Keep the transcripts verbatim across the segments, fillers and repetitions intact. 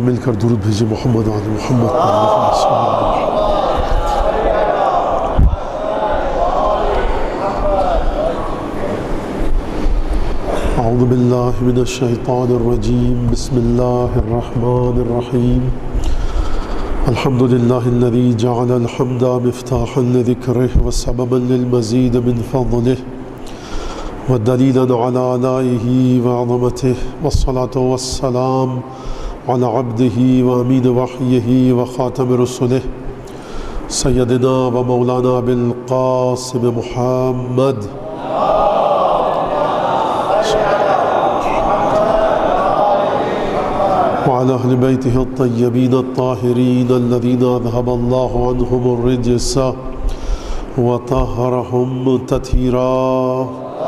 مل کر درود بھیجے محمد آل محمد اعوذ باللہ من الشیطان الرجیم بسم اللہ الرحمن الرحیم الحمد للہ الذي جعل الحمد مفتاحا لذکرہ وسببا للمزید من فضلہ ودلیلا على آلائہ وعظمتہ والصلاة والسلام على عبده وامین وحیہ وخاتم رسلہ سیدنا و مولانا بالقاسم محمد وعلى أهل بيته الطيبين الطاهرين الذين أذهب الله عنهم الرجس وطهرهم تطهيرا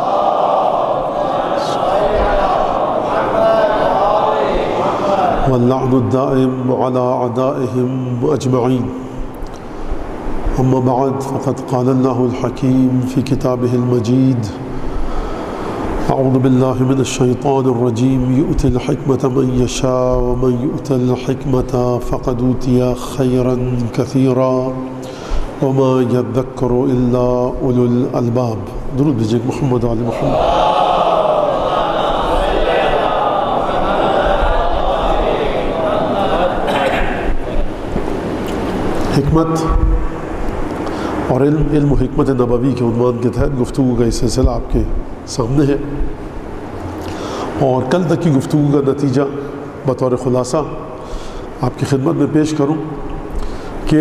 واللعن الدائم على أعدائهم أجمعين. أما بعد فقد قال الله الحكيم في كتابه المجيد أعوذ بالله من الشيطان الرجيم يؤتي الحكمة من يشاء ومن يؤت الحكمة فقد أوتي خيرا كثيرا وما يذكر إلا أولو الألباب. درود بجيك محمد علي محمد. حکمت اور علم علم و حکمت نبوی کے عنوان کے تحت گفتگو کا یہ سلسلہ آپ کے سامنے ہے، اور کل تک کی گفتگو کا نتیجہ بطور خلاصہ آپ کی خدمت میں پیش کروں کہ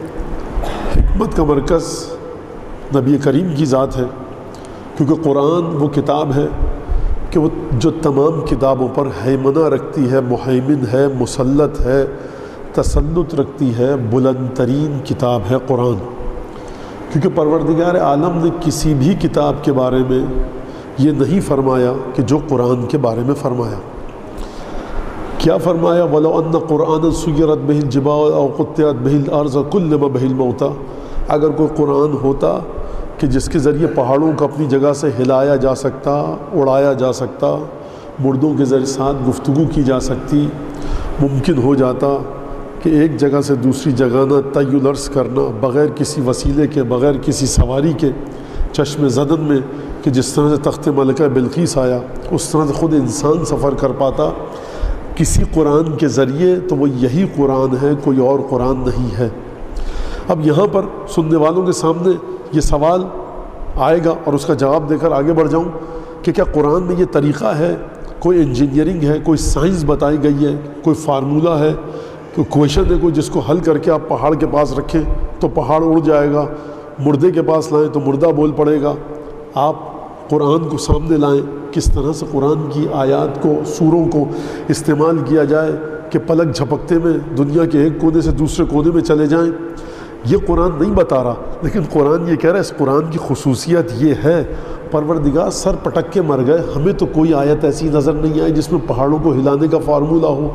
حکمت کا مرکز نبی کریم کی ذات ہے، کیونکہ قرآن وہ کتاب ہے کہ وہ جو تمام کتابوں پر ہیمنہ رکھتی ہے، محیمن ہے، مسلط ہے، تسلط رکھتی ہے، بلند ترین کتاب ہے قرآن. کیونکہ پروردگار عالم نے کسی بھی کتاب کے بارے میں یہ نہیں فرمایا کہ جو قرآن کے بارے میں فرمایا. کیا فرمایا؟ وَلَوْ أَنَّ قُرْآنًا سُيِّرَتْ بِهِ الْجِبَالُ أَوْ قُطِّعَتْ بِهِ الْأَرْضُ كُلِّمَ بِهِ الْمَوْتَى. اگر کوئی قرآن ہوتا کہ جس کے ذریعے پہاڑوں کو اپنی جگہ سے ہلایا جا سکتا، اڑایا جا سکتا، مردوں کے ذریعے ساتھ گفتگو کی جا سکتی، ممکن ہو جاتا کہ ایک جگہ سے دوسری جگہ نہ طی الارض کرنا بغیر کسی وسیلے کے، بغیر کسی سواری کے، چشم زدن میں، کہ جس طرح سے تخت ملکہ بلقیس آیا اس طرح سے خود انسان سفر کر پاتا کسی قرآن کے ذریعے، تو وہ یہی قرآن ہے، کوئی اور قرآن نہیں ہے. اب یہاں پر سننے والوں کے سامنے یہ سوال آئے گا اور اس کا جواب دے کر آگے بڑھ جاؤں کہ کیا قرآن میں یہ طریقہ ہے، کوئی انجینئرنگ ہے، کوئی سائنس بتائی گئی ہے، کوئی فارمولہ ہے، کوئی کویشن ہے کوئی جس کو حل کر کے آپ پہاڑ کے پاس رکھیں تو پہاڑ اڑ جائے گا، مردے کے پاس لائیں تو مردہ بول پڑے گا. آپ قرآن کو سامنے لائیں، کس طرح سے قرآن کی آیات کو، سوروں کو استعمال کیا جائے کہ پلک جھپکتے میں دنیا کے ایک کونے سے دوسرے کونے میں چلے جائیں. یہ قرآن نہیں بتا رہا، لیکن قرآن یہ کہہ رہا ہے اس قرآن کی خصوصیت یہ ہے. پروردگار سر پٹک کے مر گئے، ہمیں تو کوئی آیت ایسی نظر نہیں آئی جس میں پہاڑوں کو ہلانے کا فارمولہ ہو.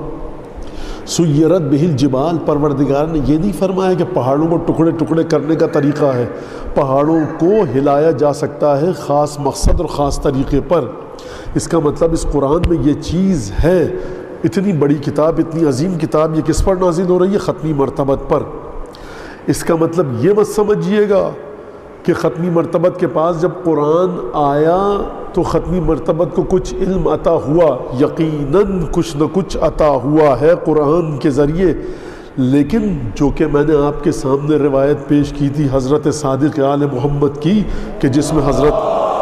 سیرت بہ الجبال، پروردگار نے یہ نہیں فرمایا کہ پہاڑوں کو ٹکڑے ٹکڑے کرنے کا طریقہ ہے. پہاڑوں کو ہلایا جا سکتا ہے خاص مقصد اور خاص طریقے پر. اس کا مطلب اس قرآن میں یہ چیز ہے. اتنی بڑی کتاب، اتنی عظیم کتاب، یہ کس پر نازل ہو رہی ہے؟ ختمی مرتبت پر. اس کا مطلب یہ مت سمجھیے گا کہ ختمی مرتبت کے پاس جب قرآن آیا تو ختمی مرتبت کو کچھ علم عطا ہوا. یقیناً کچھ نہ کچھ عطا ہوا ہے قرآن کے ذریعے، لیکن جو کہ میں نے آپ کے سامنے روایت پیش کی تھی حضرت صادق آل محمد کی، کہ جس میں حضرت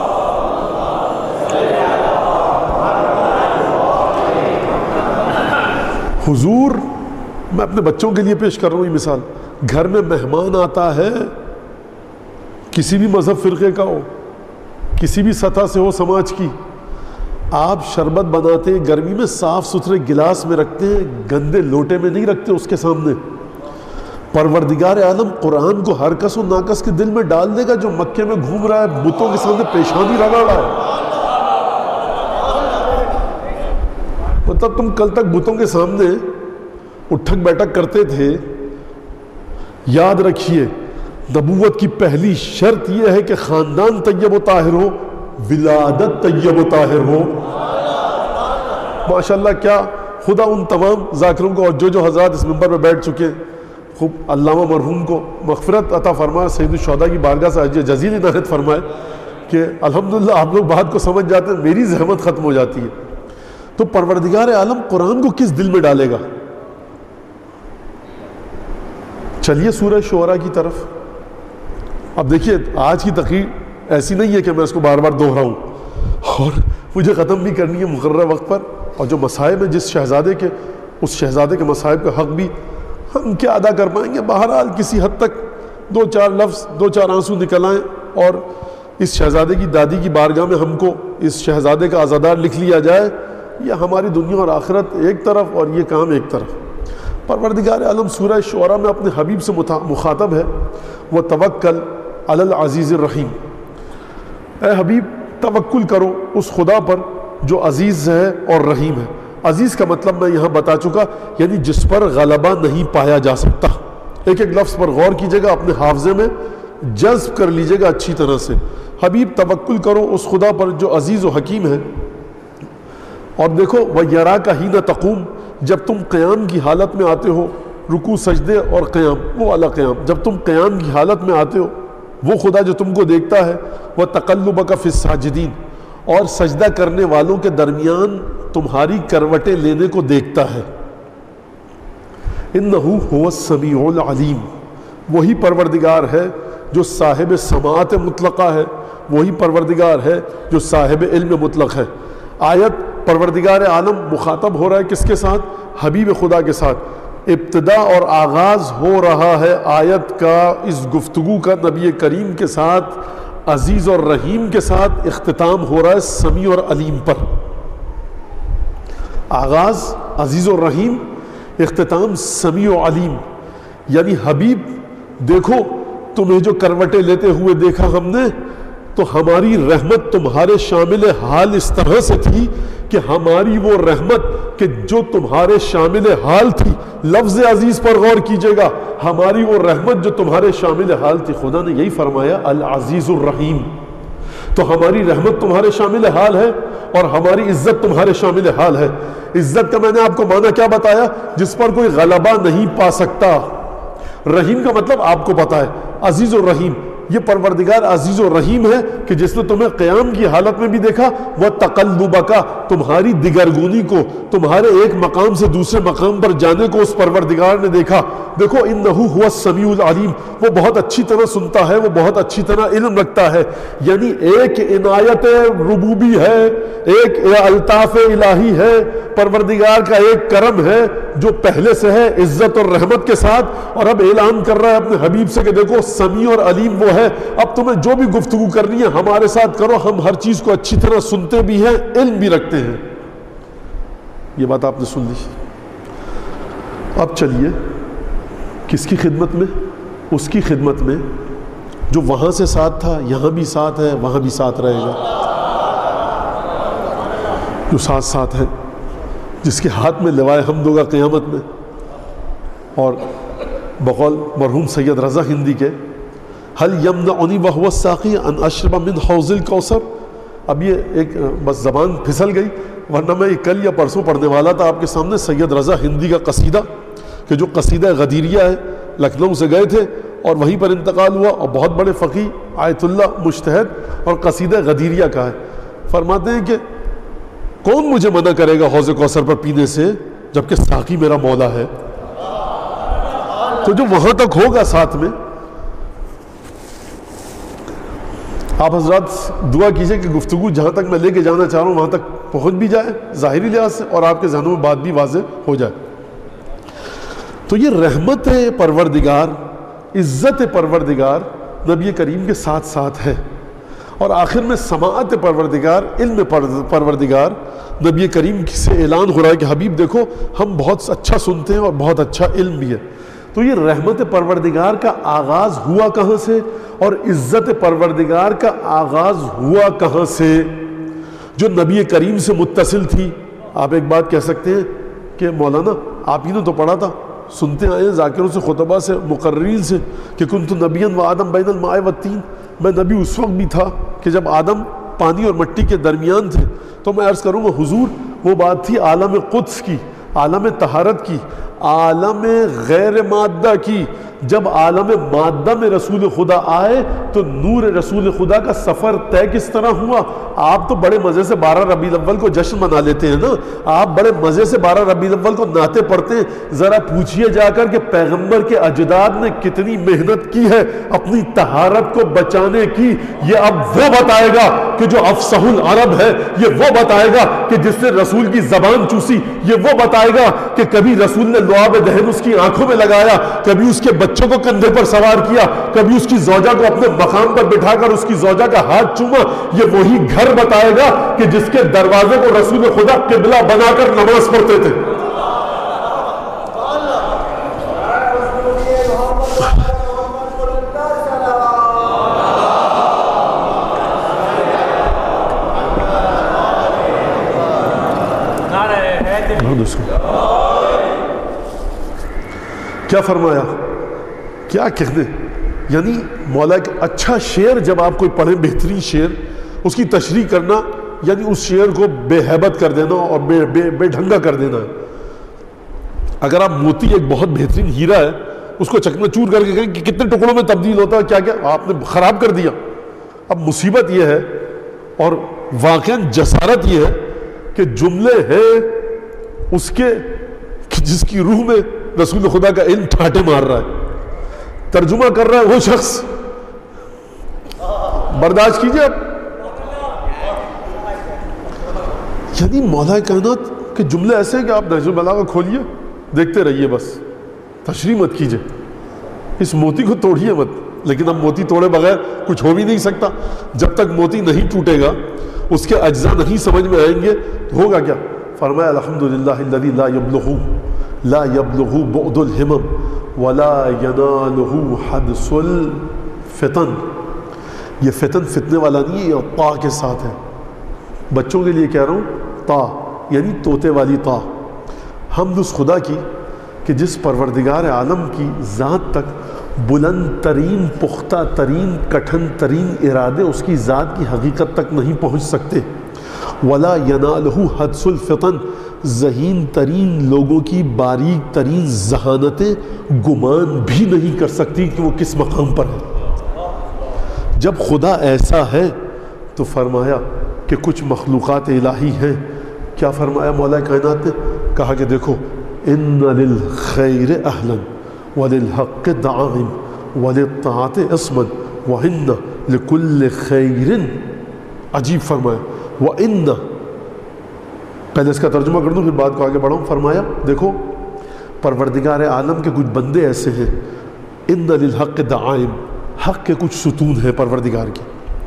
حضور، میں اپنے بچوں کے لیے پیش کر رہا ہوں یہ مثال، گھر میں مہمان آتا ہے، کسی بھی مذہب فرقے کا ہو، کسی بھی سطح سے ہو سماج کی، آپ شربت بناتے ہیں گرمی میں صاف ستھرے گلاس میں رکھتے ہیں، گندے لوٹے میں نہیں رکھتے اس کے سامنے. پروردگار عالم قرآن کو ہر کس و ناکس کے دل میں ڈال دے گا جو مکے میں گھوم رہا ہے بتوں کے سامنے پیشانی رگڑ رہا ہے. مطلب تم کل تک بتوں کے سامنے اٹھک بیٹھک کرتے تھے. یاد رکھیے نبوت کی پہلی شرط یہ ہے کہ خاندان طیب و طاہر ہو، ولادت طیب و طاہر ہو. ماشاءاللہ کیا خدا ان تمام ذاکروں کو اور جو جو حضرات اس منبر پہ بیٹھ چکے ہیں، خوب علامہ مرحوم کو مغفرت عطا فرمائے، سید الشہداء کی بارگاہ سے اجر جزیل عنایت فرمائے کہ الحمدللہ آپ لوگ بات کو سمجھ جاتے ہیں، میری زحمت ختم ہو جاتی ہے۔ تو پروردگار عالم قرآن کو کس دل میں ڈالے گا؟ چلیے سورہ شعراء کی طرف۔ اب دیکھیے آج کی تقریر ایسی نہیں ہے کہ میں اس کو بار بار دوہراؤں، اور مجھے ختم بھی کرنی ہے مقررہ وقت پر، اور جو مصائب ہیں جس شہزادے کے، اس شہزادے کے مصائب کا حق بھی ہم کیا ادا کر پائیں گے؟ بہرحال کسی حد تک دو چار لفظ، دو چار آنسو نکل آئیں اور اس شہزادے کی دادی کی بارگاہ میں ہم کو اس شہزادے کا عزادار لکھ لیا جائے، یہ ہماری دنیا اور آخرت ایک طرف اور یہ کام ایک طرف۔ پروردگار عالم سورہ شعراء میں اپنے حبیب سے مخاطب ہے، وہ توکل علی العزیز الرحیم، اے حبیب توکل کرو اس خدا پر جو عزیز ہے اور رحیم ہے۔ عزیز کا مطلب میں یہاں بتا چکا، یعنی جس پر غلبہ نہیں پایا جا سکتا۔ ایک ایک لفظ پر غور کیجئے گا، اپنے حافظے میں جذب کر لیجئے گا اچھی طرح سے۔ حبیب توکل کرو اس خدا پر جو عزیز و حکیم ہے۔ اور دیکھو وَيَرَاكَ حِينَ تَقُومُ، جب تم قیام کی حالت میں آتے ہو، رکوع سجدے اور قیام، وہ والا قیام، جب تم قیام کی حالت میں آتے ہو وہ خدا جو تم کو دیکھتا ہے، وَتَقَلُّبَكَ فِي السَّاجِدِينَ، اور سجدہ کرنے والوں کے درمیان تمہاری کروٹیں لینے کو دیکھتا ہے۔ إِنَّهُ هُوَ السَّمِيعُ الْعَلِيمُ، وہی پروردگار ہے جو صاحب سماعت مطلقہ ہے، وہی پروردگار ہے جو صاحب علم مطلق ہے۔ آیت پروردگار عالم مخاطب ہو رہا ہے کس کے ساتھ؟ حبیب خدا کے ساتھ۔ ابتدا اور آغاز ہو رہا ہے آیت کا، اس گفتگو کا نبی کریم کے ساتھ، عزیز اور رحیم کے ساتھ اختتام ہو رہا ہے سمیع اور علیم پر۔ آغاز عزیز اور رحیم، اختتام سمیع و علیم، یعنی حبیب دیکھو تمہیں جو کروٹیں لیتے ہوئے دیکھا ہم نے، تو ہماری رحمت تمہارے شامل حال اس طرح سے تھی کہ ہماری وہ رحمت کہ جو تمہارے شامل حال تھی، لفظ عزیز پر غور کیجئے گا، ہماری وہ رحمت جو تمہارے شامل حال تھی، خدا نے یہی فرمایا العزیز الرحیم۔ تو ہماری رحمت تمہارے شامل حال ہے اور ہماری عزت تمہارے شامل حال ہے۔ عزت کا میں نے آپ کو معنی کیا بتایا؟ جس پر کوئی غلبہ نہیں پا سکتا۔ رحیم کا مطلب آپ کو پتا ہے، عزیز و رحیم، یہ پروردگار عزیز و رحیم ہے کہ جس نے تمہیں قیام کی حالت میں بھی دیکھا، وہ تقلبکا، تمہاری دگرگونی کو، تمہارے ایک مقام سے دوسرے مقام پر جانے کو اس پروردگار نے دیکھا۔ دیکھو انہو ہوا السمیع العلیم، وہ بہت اچھی طرح سنتا ہے، وہ بہت اچھی طرح علم رکھتا ہے۔ یعنی ایک عنایت ربوبی ہے، ایک الطاف الہی ہے، پروردگار کا ایک کرم ہے جو پہلے سے ہے عزت اور رحمت کے ساتھ، اور اب اعلان کر رہا ہے اپنے حبیب سے کہ دیکھو سمیع اور علیم وہ ہے، اب تمہیں جو بھی گفتگو کرنی ہے ہمارے ساتھ کرو، ہم ہر چیز کو اچھی طرح سنتے بھی ہیں، علم بھی رکھتے ہیں۔ یہ بات آپ نے سن لی۔ اب چلیے کس کی خدمت میں؟ اس کی خدمت میں جو وہاں سے ساتھ تھا، یہاں بھی ساتھ ہے، وہاں بھی ساتھ رہے گا، جو ساتھ ساتھ ہے، جس کے ہاتھ میں لوائے حمد ہوگا قیامت میں۔ اور بقول مرحوم سید رضا ہندی کے، حل یمنعنی وہو الساقی ان اشرب من حوض الکوثر، اب یہ ایک بس زبان پھسل گئی، ورنہ میں یہ کل یا پرسوں پڑھنے والا تھا آپ کے سامنے سید رضا ہندی کا قصیدہ، کہ جو قصیدہ غدیریہ ہے، لکھنؤ سے گئے تھے اور وہیں پر انتقال ہوا، اور بہت بڑے فقی آیت اللہ مجتہد، اور قصیدہ غدیریہ کا ہے۔ فرماتے ہیں کہ کون مجھے منع کرے گا حوض کوثر پر پینے سے جبکہ ساقی میرا مولا ہے؟ تو جو وہاں تک ہوگا ساتھ میں، آپ حضرات دعا کیجئے کہ گفتگو جہاں تک میں لے کے جانا چاہ رہا ہوں وہاں تک پہنچ بھی جائے ظاہری لحاظ سے، اور آپ کے ذہنوں میں بات بھی واضح ہو جائے۔ تو یہ رحمت پروردگار، عزت پروردگار نبی کریم کے ساتھ ساتھ ہے، اور آخر میں سماعت پروردگار، علم پروردگار نبی کریم سے اعلان ہو رہا ہے کہ حبیب دیکھو ہم بہت اچھا سنتے ہیں اور بہت اچھا علم بھی ہے۔ تو یہ رحمت پروردگار کا آغاز ہوا کہاں سے، اور عزت پروردگار کا آغاز ہوا کہاں سے؟ جو نبی کریم سے متصل تھی۔ آپ ایک بات کہہ سکتے ہیں کہ مولانا آپ ہی نے تو پڑھا تھا، سنتے آئے ہیں ذاکروں سے، خطبہ سے، مقررین سے، کہ کنت نبیا و آدم بین الماء والطین، میں نبی اس وقت بھی تھا کہ جب آدم پانی اور مٹی کے درمیان تھے۔ تو میں عرض کروں گا حضور وہ بات تھی عالم قدس کی، عالم طہارت کی، عالم غیر مادہ کی. جب عالم مادہ میں رسول خدا آئے تو نور رسول خدا کا سفر طے کس طرح ہوا؟ آپ تو بڑے مزے سے بارہ ربیع الاول کو جشن منا لیتے ہیں نا، آپ بڑے مزے سے بارہ ربیع الاول کو نعتیں پڑھتے ہیں. ذرا پوچھئے جا کر کہ پیغمبر کے اجداد نے کتنی محنت کی ہے اپنی طہارت کو بچانے کی. یہ اب وہ بتائے گا کہ جو افصح العرب ہے، یہ وہ بتائے گا کہ جس نے رسول کی زبان چوسی، یہ وہ بتائے گا کہ کبھی رسول نے لعاب دہن اس کی آنکھوں میں لگایا، کبھی اس کے بچوں کو کندھے پر سوار کیا، کبھی اس کی زوجہ کو اپنے مقام پر بٹھا کر اس کی زوجہ کا ہاتھ چوما. یہ وہی گھر بتائے گا کہ جس کے دروازے کو رسول خدا قبلہ بنا کر نماز پڑھتے تھے. کیا فرمایا، کیا کہنے، یعنی مولا ایک اچھا شعر جب آپ کوئی پڑھیں، بہترین شعر، اس کی تشریح کرنا یعنی اس شعر کو بے حیبت کر دینا اور بے, بے, بے ڈھنگا کر دینا ہے. اگر آپ موتی ایک بہت بہترین ہیرا ہے اس کو چکنا چور کر کے کہیں کہ کتنے ٹکڑوں میں تبدیل ہوتا ہے، کیا کیا آپ نے خراب کر دیا. اب مصیبت یہ ہے اور واقعاً جسارت یہ ہے کہ جملے ہیں اس کے جس کی روح میں رسول خدا کا علم ٹھاٹے مار رہا ہے، ترجمہ کر رہا ہے وہ شخص. برداشت کیجئے اب. یعنی مولا کائنات کے جملے ایسے ہیں کہ آپ نہج البلاغہ کھولیے دیکھتے رہیے، بس تشریح مت کیجئے، اس موتی کو توڑیے مت. لیکن اب موتی توڑے بغیر کچھ ہو بھی نہیں سکتا. جب تک موتی نہیں ٹوٹے گا، اس کے اجزاء نہیں سمجھ میں آئیں گے تو ہوگا کیا؟ فرمایا الحمدللہ الذی لا یبلغ لا یبلغ بعد الہمم ولا ینالہ حدث الفتن. یہ فتن فتنے والا نہیں ہے، یہ طا کے ساتھ ہے. بچوں کے لیے کہہ رہا ہوں، طا یعنی طوطے والی طا. حمد اس خدا کی کہ جس پروردگار عالم کی ذات تک بلند ترین، پختہ ترین، کٹھن ترین ارادے اس کی ذات کی حقیقت تک نہیں پہنچ سکتے. ولا ینالہ حدث الفتن، ذہین ترین لوگوں کی باریک ترین ذہانتیں گمان بھی نہیں کر سکتی کہ وہ کس مقام پر ہے. جب خدا ایسا ہے تو فرمایا کہ کچھ مخلوقات الہی ہیں. کیا فرمایا مولا کائنات نے؟ کہا کہ دیکھو ان للخیر اہلا وللحق دعائم وللطاعت اسما وان لکل خیر. عجیب فرمایا وان، پہلے اس کا ترجمہ کر دوں پھر بات کو آگے بڑھاؤں. فرمایا دیکھو پروردگار عالم کے کچھ بندے ایسے ہیں، ان للحق دعائم، حق کے کچھ ستون ہیں پروردگار کے.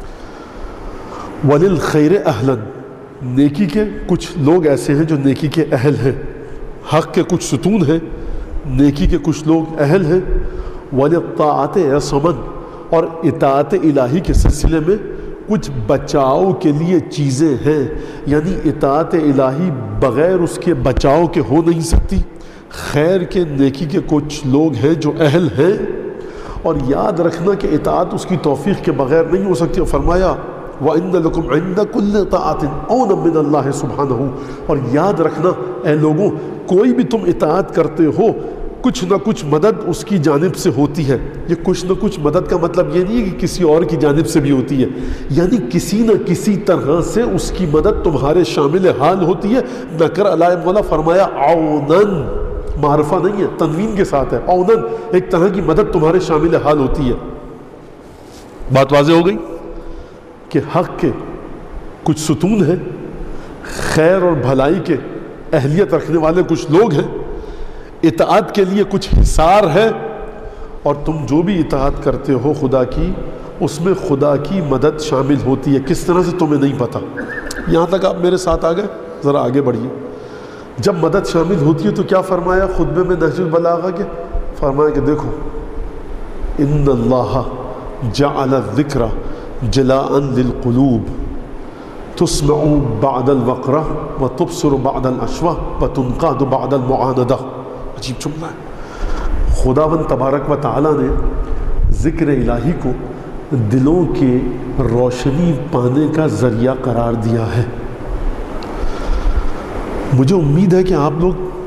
وللخیر اہلا، نیکی کے کچھ لوگ ایسے ہیں جو نیکی کے اہل ہیں. حق کے کچھ ستون ہیں، نیکی کے کچھ لوگ اہل ہیں. وللطاعت عصما، اور اطاعت الہی کے سلسلے میں کچھ بچاؤ کے لیے چیزیں ہیں. یعنی اطاعت الہی بغیر اس کے بچاؤ کے ہو نہیں سکتی. خیر کے نیکی کے کچھ لوگ ہیں جو اہل ہیں، اور یاد رکھنا کہ اطاعت اس کی توفیق کے بغیر نہیں ہو سکتی. فرمایا وَإِنَّ لَكُمْ عِنْدَ كُلِّ طَاعَةٍ عَوْنًا مِّنَ اللَّهِ سُبْحَانَهُ. اور یاد رکھنا اے لوگوں، کوئی بھی تم اطاعت کرتے ہو کچھ نہ کچھ مدد اس کی جانب سے ہوتی ہے. یہ کچھ نہ کچھ مدد کا مطلب یہ نہیں ہے کہ کسی اور کی جانب سے بھی ہوتی ہے، یعنی کسی نہ کسی طرح سے اس کی مدد تمہارے شامل حال ہوتی ہے. نکر علیہ مولا فرمایا عونن، معرفہ نہیں ہے، تنوین کے ساتھ ہے. عونن ایک طرح کی مدد تمہارے شامل حال ہوتی ہے. بات واضح ہو گئی کہ حق کے کچھ ستون ہیں، خیر اور بھلائی کے اہلیت رکھنے والے کچھ لوگ ہیں، اطاعت کے لیے کچھ حصار ہے. اور تم جو بھی اطاعت کرتے ہو خدا کی، اس میں خدا کی مدد شامل ہوتی ہے. کس طرح سے تمہیں نہیں پتہ. یہاں تک آپ میرے ساتھ آ گئے، ذرا آگے بڑھیے. جب مدد شامل ہوتی ہے تو کیا فرمایا خطبے میں نہج البلاغہ کے؟ فرمایا کہ دیکھو ان اللہ جعل الذکر جلاء للقلوب تسمع بعد الوقرہ وتبصر بعد الاشوہ وتنقاد بعد المعاندہ. عجیب جملہ ہے. خداوند تبارک و تعالیٰ نے ذکر الہی کو دلوں کے روشنی پانے کا ذریعہ قرار دیا ہے. مجھے امید ہے کہ آپ لوگ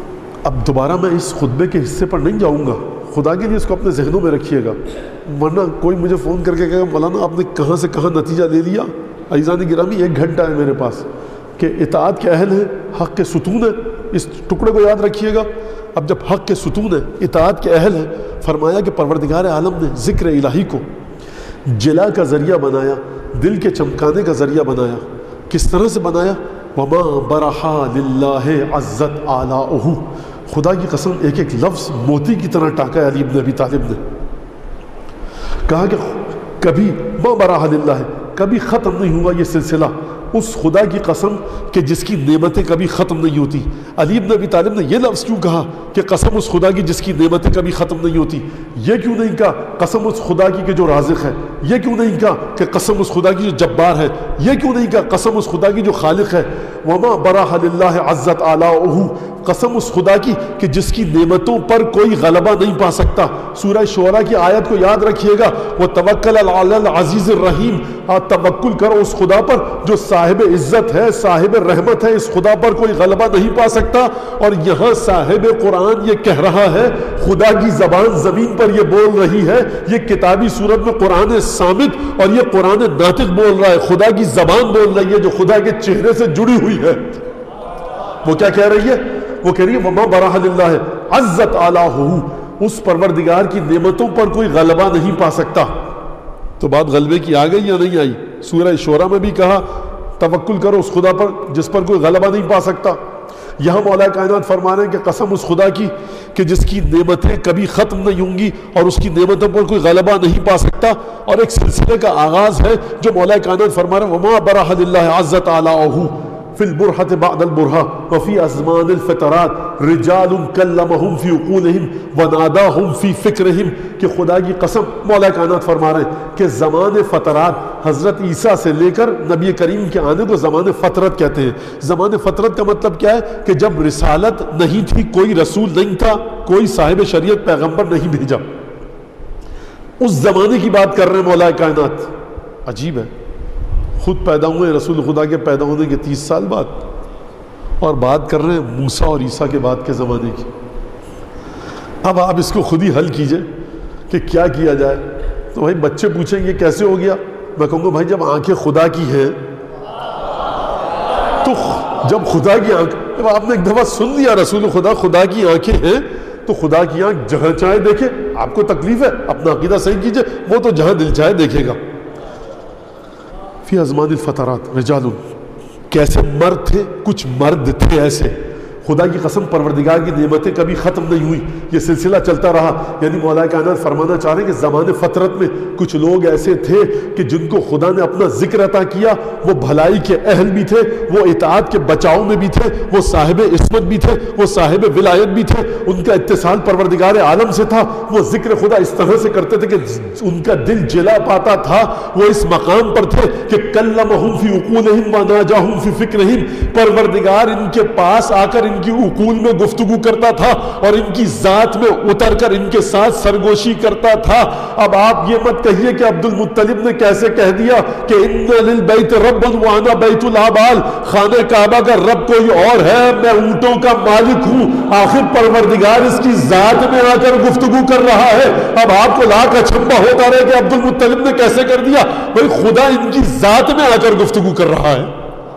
اب دوبارہ میں اس خطبے کے حصے پر نہیں جاؤں گا، خدا کے لیے اس کو اپنے ذہنوں میں رکھیے گا، ورنہ کوئی مجھے فون کر کے کہے گا مولانا آپ نے کہاں سے کہاں نتیجہ لے لیا۔ عزیزان گرامی ایک گھنٹہ ہے میرے پاس کہ اطاعت کے اہل ہیں، حق کے ستون ہے، اس ٹکڑے کو یاد رکھیے گا۔ اب جب حق کے ستون ہے، اطاعت کے اہل ہیں، فرمایا کہ پروردگار عالم نے ذکر الہی کو جلا کا ذریعہ بنایا، دل کے چمکانے کا ذریعہ بنایا۔ کس طرح سے بنایا؟ وما برحا للہ عزت آلاؤہ، خدا کی قسم ایک ایک لفظ موتی کی طرح ٹاکا ہے علی بن ابی طالب نے، کہا کہ کبھی ما برحا للہ، کبھی ختم نہیں ہوا یہ سلسلہ اس خدا کی قسم کہ جس کی نعمتیں کبھی ختم نہیں ہوتی۔ علی بن ابی طالب نے یہ لفظ کیوں کہا کہ قسم اس خدا کی جس کی نعمتیں کبھی ختم نہیں ہوتی؟ یہ کیوں نہیں کہا قسم اس خدا کی کہ جو رازق ہے؟ یہ کیوں نہیں کہا کہ قسم اس خدا کی جو جبار ہے؟ یہ کیوں نہیں کہا قسم اس خدا کی جو خالق ہے؟ وما برح للہ عزت آلاؤہ، قسم اس خدا کی کہ جس کی نعمتوں پر کوئی غلبہ نہیں پا سکتا۔ سورہ شعراء کی آیت کو یاد رکھیے گا، وتوکل علی العزیز الرحیم، آپ توکل کرو اس خدا پر جو صاحب عزت ہے، صاحب رحمت ہے، اس خدا پر کوئی غلبہ نہیں پا سکتا۔ اور یہاں صاحب قرآن یہ کہہ رہا ہے، خدا کی زبان زمین پر یہ بول رہی ہے، یہ کتابی صورت میں قرآن صامت اور یہ قرآن ناطق بول رہا ہے، خدا کی زبان بول رہی ہے جو خدا کے چہرے سے جڑی ہوئی ہے۔ وہ کیا کہہ رہی ہے؟ وہ کہہ رہی ہے وما برح للہ عزت آلاؤہ، اس پروردگار کی نعمتوں پر کوئی غلبہ نہیں پا سکتا۔ تو بات غلبے کی آ گئی یا نہیں آئی؟ سورہ شعراء میں بھی کہا توکل کرو اس خدا پر جس پر کوئی غلبہ نہیں پا سکتا۔ یہاں مولا کائنات فرما رہے ہیں کہ قسم اس خدا کی کہ جس کی نعمتیں کبھی ختم نہیں ہوں گی اور اس کی نعمتوں پر کوئی غلبہ نہیں پا سکتا۔ اور ایک سلسلے کا آغاز ہے جو مولا کائنات فرما رہے ہیں وما برح للہ عزت آلاؤہ فی البرحۃ بعد البرحہ وفی ازمان الفترات رجال کلمہم فی عقولہم وناداہم فی فکرہم، کہ خدا کی قسم مولا کائنات فرما رہے ہیں کہ زمان فترات، حضرت عیسیٰ سے لے کر نبی کریم کے آنے کو زمان فترت کہتے ہیں۔ زمان فترت کا مطلب کیا ہے؟ کہ جب رسالت نہیں تھی، کوئی رسول نہیں تھا، کوئی صاحب شریعت پیغمبر نہیں بھیجا، اس زمانے کی بات کر رہے ہیں مولا کائنات۔ عجیب ہے، خود پیدا ہوئے رسول خدا کے پیدا ہونے کے تیس سال بعد، اور بات کر رہے ہیں موسیٰ اور عیسیٰ کے بعد کے زمانے کی۔ اب آپ اس کو خود ہی حل کیجئے کہ کیا کیا جائے۔ تو بھائی بچے پوچھیں یہ کیسے ہو گیا؟ میں کہوں گا بھائی جب آنکھیں خدا کی ہیں تو جب خدا کی آنکھ، جب آپ نے ایک دفعہ سن لیا رسول خدا خدا کی آنکھیں ہیں تو خدا کی آنکھ جہاں چاہے دیکھے۔ آپ کو تکلیف ہے اپنا عقیدہ صحیح کیجئے، وہ تو جہاں دل چاہے دیکھے گا۔ فی ازمان الفترات رجال، کیسے مرد تھے؟ کچھ مرد تھے ایسے، خدا کی قسم پروردگار کی نعمتیں کبھی ختم نہیں ہوئی، یہ سلسلہ چلتا رہا۔ یعنی مولا کائنات فرمانا چاہ رہے ہیں کہ زمان فترت میں کچھ لوگ ایسے تھے کہ جن کو خدا نے اپنا ذکر عطا کیا، وہ بھلائی کے اہل بھی تھے، وہ اطاعت کے بچاؤ میں بھی تھے، وہ صاحب عصمت بھی تھے، وہ صاحب ولایت بھی تھے، ان کا اتصال پروردگار عالم سے تھا، وہ ذکر خدا اس طرح سے کرتے تھے کہ ان کا دل جلا پاتا تھا۔ وہ اس مقام پر تھے کہ کلمہم فی عقولہم وناجاہم فی فکرہم، پروردگار ان کے پاس آ کر ان کی عقول میں گفتگو کرتا تھا اور ان کی ذات میں اتر کر ان کے ساتھ سرگوشی کرتا تھا۔ اب آپ یہ مت کہیے کہ عبد المطلب نے کیسے کہہ دیا کہ ان للبیت ربا وانا بیت العبال، خانہ کعبہ کا رب کوئی اور ہے، میں اونٹوں کا مالک ہوں۔ آخر پروردگار اس کی ذات میں آ کر گفتگو کر رہا ہے۔ اب آپ کو لاکھ اچھمبا ہوتا رہے کہ عبد المطلب نے کیسے کر دیا؟ بھئی خدا ان کی ذات میں آ کر گفتگو کر رہا ہے۔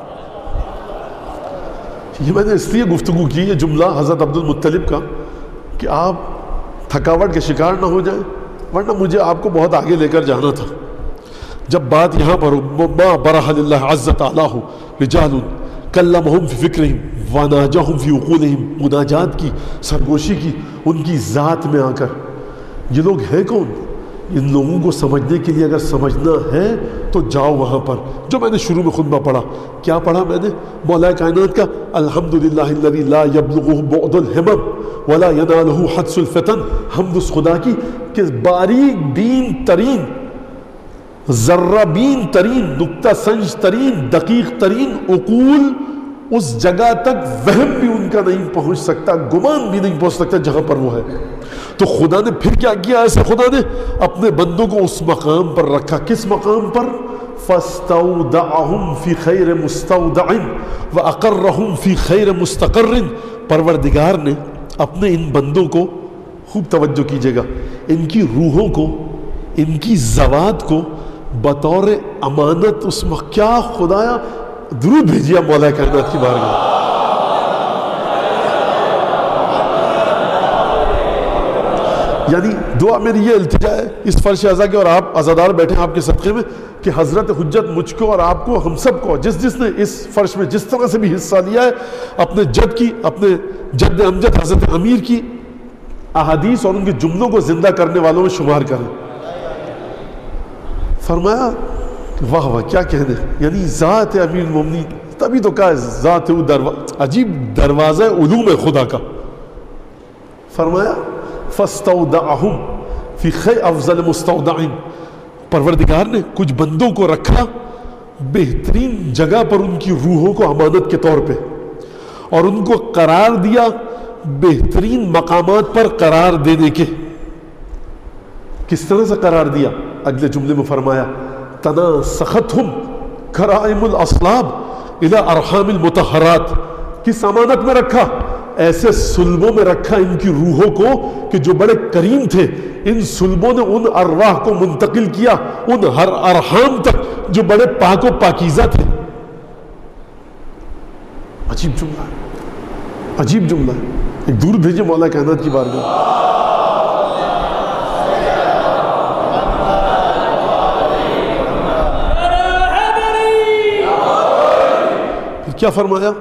یہ میں نے اس لیے گفتگو کی یہ جملہ حضرت عبد المطلب کا کہ آپ تھکاوٹ کے شکار نہ ہو جائیں، ورنہ مجھے آپ کو بہت آگے لے کر جانا تھا۔ جب بات یہاں پر ما برح للہ عزت آلہ رجال کلمہم فی فکرہم وناجاہم فی عقولہم، مناجات کی، سرگوشی کی ان کی ذات میں آ کر۔ یہ لوگ ہیں کون؟ ان لوگوں کو سمجھنے کے لیے اگر سمجھنا ہے تو جاؤ وہاں پر، جو میں نے شروع میں خطبہ پڑھا۔ کیا پڑھا میں نے؟ مولا کائنات کا الحمدللہ الذی لا یبلغہ بعد الہمم ولا ینالہ حدس الفتن، حمد اس خدا کی کہ باریک بین ترین، ذرہ بین ترین، نقطہ سنج ترین، دقیق ترین عقول اس جگہ تک وہم بھی ان کا نہیں پہنچ سکتا، گمان بھی نہیں پہنچ سکتا جہاں پر وہ ہے۔ تو خدا نے پھر کیا کیا؟ ایسے خدا نے اپنے بندوں کو اس مقام پر رکھا۔ کس مقام پر؟ فَاسْتَوْدَعَهُمْ فِي خَيْرِ مُسْتَوْدَعٍ وَأَقَرَّهُمْ فِي خَيْرِ مُسْتَقَرٍ، پروردگار نے اپنے ان بندوں کو خوب توجہ کیجیے گا، ان کی روحوں کو، ان کی زوات کو بطور امانت اس میں کیا خدایا درود بھیجیے مولا کائنات کی بارگاہ۔ یعنی دعا میری یہ التجا ہے اس فرش ازا کے، اور آپ عزادار بیٹھے ہیں آپ کے صدقے میں، کہ حضرت حجت مجھ کو اور آپ کو، ہم سب کو، جس جس نے اس فرش میں جس طرح سے بھی حصہ لیا ہے، اپنے جد کی، اپنے جد امجد حضرت امیر کی احادیث اور ان کے جملوں کو زندہ کرنے والوں میں شمار کریں۔ فرمایا واہ واہ کیا کہنے، یعنی ذات امیر المومنین، تبھی تو کہا ذات عجیب دروازہ علوم خدا کا۔ فرمایا فَاسْتَوْدَعَهُمْ فِي خَيْرِ أَفْضَلِ مُسْتَوْدَعٍ، پروردگار نے کچھ بندوں کو رکھا بہترین جگہ پر ان کی روحوں کو امانت کے طور پہ، اور ان کو قرار دیا بہترین مقامات پر قرار دینے کے۔ کس طرح سے قرار دیا؟ اگلے جملے میں فرمایا تناسختہم کرائم الاصلاب الى ارحام المطہرات، کس امانت میں رکھا؟ ایسے سلبوں میں رکھا ان کی روحوں کو کہ جو بڑے کریم تھے، ان سلبوں نے ان ارواح کو منتقل کیا ان ہر ارحام تک جو بڑے پاک و پاکیزہ تھے۔ عجیب جملہ ہے، عجیب جملہ ہے، ایک دور بھیجے مولا کائنات کی بارگاہ۔ پھر کیا فرمایا؟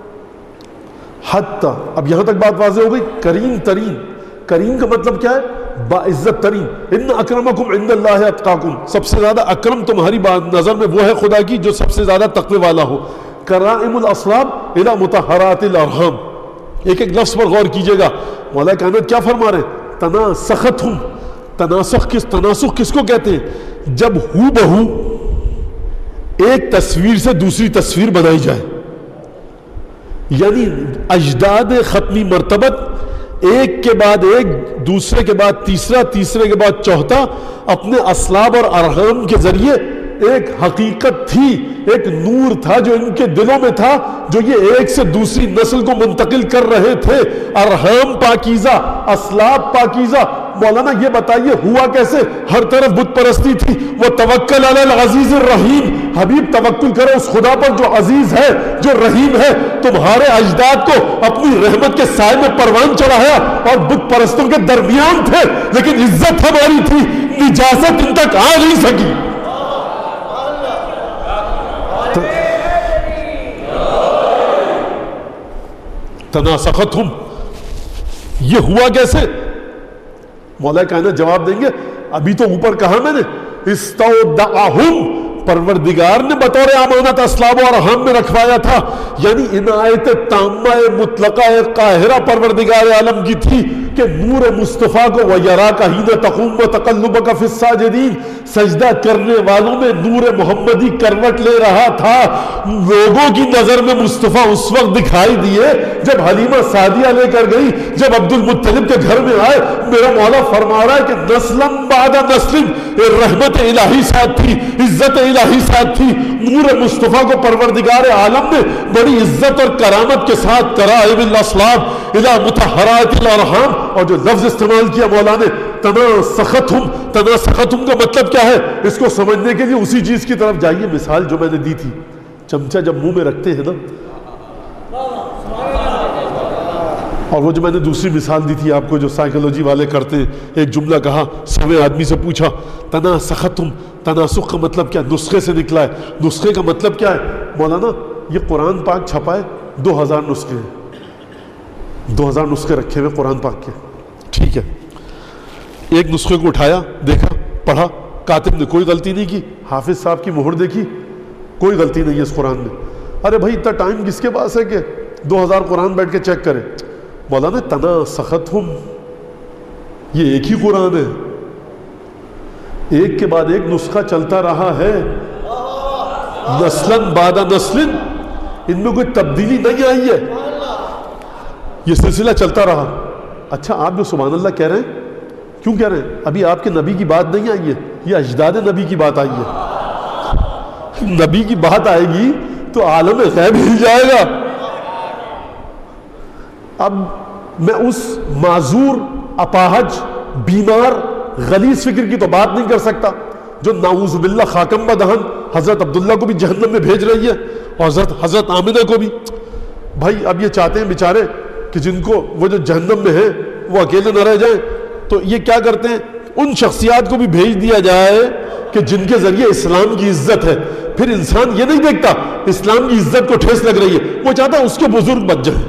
حتی، اب یہاں تک بات واضح ہو گئی، کریم ترین، کریم کا مطلب کیا ہے؟ باعزت ترین۔ ان اکرمکم عند اللہ اتقاکم، سب سے زیادہ اکرم تمہاری نظر میں وہ ہے خدا کی جو سب سے زیادہ تقوی والا ہو۔ کرائم الاصلاب الى مطہرات الارحام، ایک ایک لفظ پر غور کیجئے گا۔ مولا کائنات کیا فرما رہے ہیں؟ تناسختہم، تناسخ کس تناسخ کس کو کہتے ہیں؟ جب ہو بہو ایک تصویر سے دوسری تصویر بنائی جائے، یعنی اجداد ختمی مرتبت ایک کے بعد ایک، دوسرے کے بعد تیسرا، تیسرے کے بعد چوتھا، اپنے اسلاب اور ارحام کے ذریعے ایک حقیقت تھی، ایک نور تھا جو ان کے دلوں میں تھا، جو یہ ایک سے دوسری نسل کو منتقل کر رہے تھے۔ ارحام پاکیزہ، اسلاب پاکیزہ۔ مولانا یہ بتائیے ہوا کیسے؟ ہر طرف بت پرستی تھی۔ وہ توکل علی العزیز الرحیم، حبیب توکل کرو اس خدا پر جو عزیز ہے، جو رحیم ہے۔ تمہارے اجداد کو اپنی رحمت کے سائے میں پروان چڑھایا اور بت پرستوں کے درمیان تھے، لیکن عزت ہماری تھی، نجاست ان تک آ نہیں سکی۔ تناسختہم، یہ ہوا کیسے؟ مولا کائنات جواب دیں گے، ابھی تو اوپر کہا میں نے استودعہم، پروردگار نے بطور امانت اسلاب و ارحام میں رکھوایا تھا، یعنی عنایت تامہ مطلقہ قاہرہ پروردگار عالم کی تھی کہ نور مصطفیٰ کو وَيَرَاكَ حِينَ تَقُومُ وَتَقَلُّبَكَ فِي السَّاجِدِينَ، سجدہ کرنے والوں میں نور محمدی کروٹ لے رہا تھا۔ لوگوں کی نظر میں مصطفیٰ اس وقت دکھائی دیے جب حلیمہ سعدیہ لے کر گئی، جب عبد المطلب کے گھر میں آئے۔ میرا مولا فرما رہا ہے کہ نسلم بعد نسلم رحمت الہی ساتھ تھی، عزت الہی ساتھ تھی۔ نور مصطفیٰ کو پروردگار عالم نے بڑی عزت اور کرامت کے ساتھ کرائم الاصلاب الى مطہرات الارحام، اور جو لفظ استعمال کیا مولا نے تناسختہم، تناسختہم کا مطلب کیا ہے؟ اس کو سمجھنے کے لیے اسی چیز کی طرف جائیے، مثال جو میں نے دی تھی، چمچہ جب منہ میں رکھتے ہیں نا، اور وہ جو میں نے دوسری مثال دی تھی آپ کو جو سائیکولوجی والے کرتے ہیں، ایک جملہ کہا، سویں آدمی سے پوچھا تناسختہم، تناسخ کا مطلب کیا؟ نسخے سے نکلا ہے۔ نسخے کا مطلب کیا ہے؟ مولانا یہ قرآن پاک چھپا ہے، دو ہزار نسخے ہیں، دو ہزار نسخے رکھے ہوئے قرآن پاک کے، ٹھیک ہے۔ ایک نسخے کو اٹھایا، دیکھا، پڑھا، کاتب نے کوئی غلطی نہیں کی، حافظ صاحب کی مہر دیکھی، کوئی غلطی نہیں ہے اس قرآن میں۔ ارے بھائی اتنا ٹائم کس کے پاس ہے کہ دو ہزار قرآن بیٹھ کے چیک کرے؟ مولانا تناسختہم، یہ ایک ہی قرآن ہے، ایک کے بعد ایک نسخہ چلتا رہا ہے، نسلن بعد نسلن، ان میں کوئی تبدیلی نہیں آئی ہے، یہ سلسلہ چلتا رہا۔ اچھا آپ جو سبحان اللہ کہہ رہے ہیں، کیوں کہہ رہے ہیں؟ ابھی آپ کے نبی کی بات نہیں آئی ہے، یہ اجداد نبی کی بات آئی ہے۔ نبی کی بات آئے گی تو عالم غیب ہل جائے گا۔ اب میں اس معذور، اپاہج، بیمار، غلیظ فکر کی تو بات نہیں کر سکتا جو نعوذ باللہ خاکم بدہن حضرت عبداللہ کو بھی جہنم میں بھیج رہی ہے اور حضرت حضرت آمنہ کو بھی. بھائی اب یہ چاہتے ہیں بیچارے کہ جن کو وہ جو جہنم میں ہیں وہ اکیلے نہ رہ جائیں، تو یہ کیا کرتے ہیں ان شخصیات کو بھی بھیج دیا جائے کہ جن کے ذریعے اسلام کی عزت ہے. پھر انسان یہ نہیں دیکھتا اسلام کی عزت کو ٹھیس لگ رہی ہے، وہ چاہتا اس کے بزرگ بچ جائیں.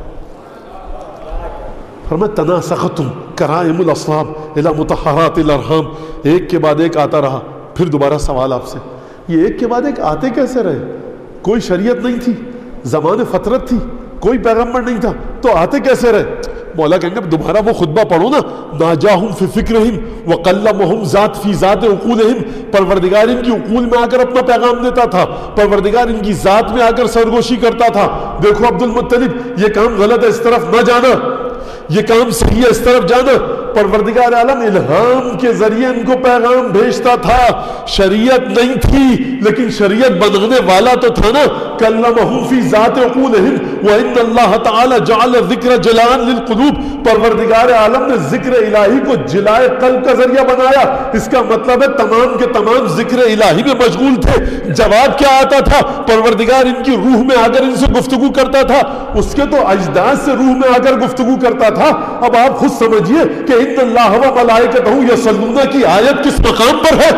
فرمایا تناسختم کرائم الاصحاب الى مطہرات الارحام. ایک کے بعد ایک آتا رہا. پھر دوبارہ سوال آپ سے، یہ ایک کے بعد ایک آتے کیسے رہے؟ کوئی شریعت نہیں تھی، زمان فطرت تھی، کوئی پیغمبر نہیں تھا، تو آتے کیسے رہے؟ مولا کہیں گے دوبارہ وہ خطبہ پڑھو نا، ناجاہم فی فکرہم وقلمہم ذات فی ذات عقولہم. پروردگار ان کی عقول میں آ کر اپنا پیغام دیتا تھا، پروردگار ان کی ذات میں آ کر سرگوشی کرتا تھا. دیکھو عبد المطلب یہ کام غلط ہے اس طرف نہ جانا، یہ کام صحیح ہے اس طرف جانا. پروردگار عالم الہام کے ذریعے ان کو پیغام بھیجتا تھا. شریعت نہیں تھی لیکن شریعت بنانے والا تو تھا نا. کلمہم فی ذات عقولہم وان اللہ تعالی جعل ذکر جلان للقلوب. پروردگار عالم نے ذکر الہی کو جلائے قلب کا ذریعہ بنایا. اس کا مطلب ہے تمام کے تمام ذکر الہی میں مشغول تھے. جواب کیا آتا تھا؟ پروردگار ان کی روح میں آ کر ان سے گفتگو کرتا تھا. اس کے تو اجداد سے روح میں آ کر گفتگو کرتا تھا. اب آپ خود سمجھیے کہ ان اللہ و ملائکتہ یصلون کی آیت کس مقام پر ہے؟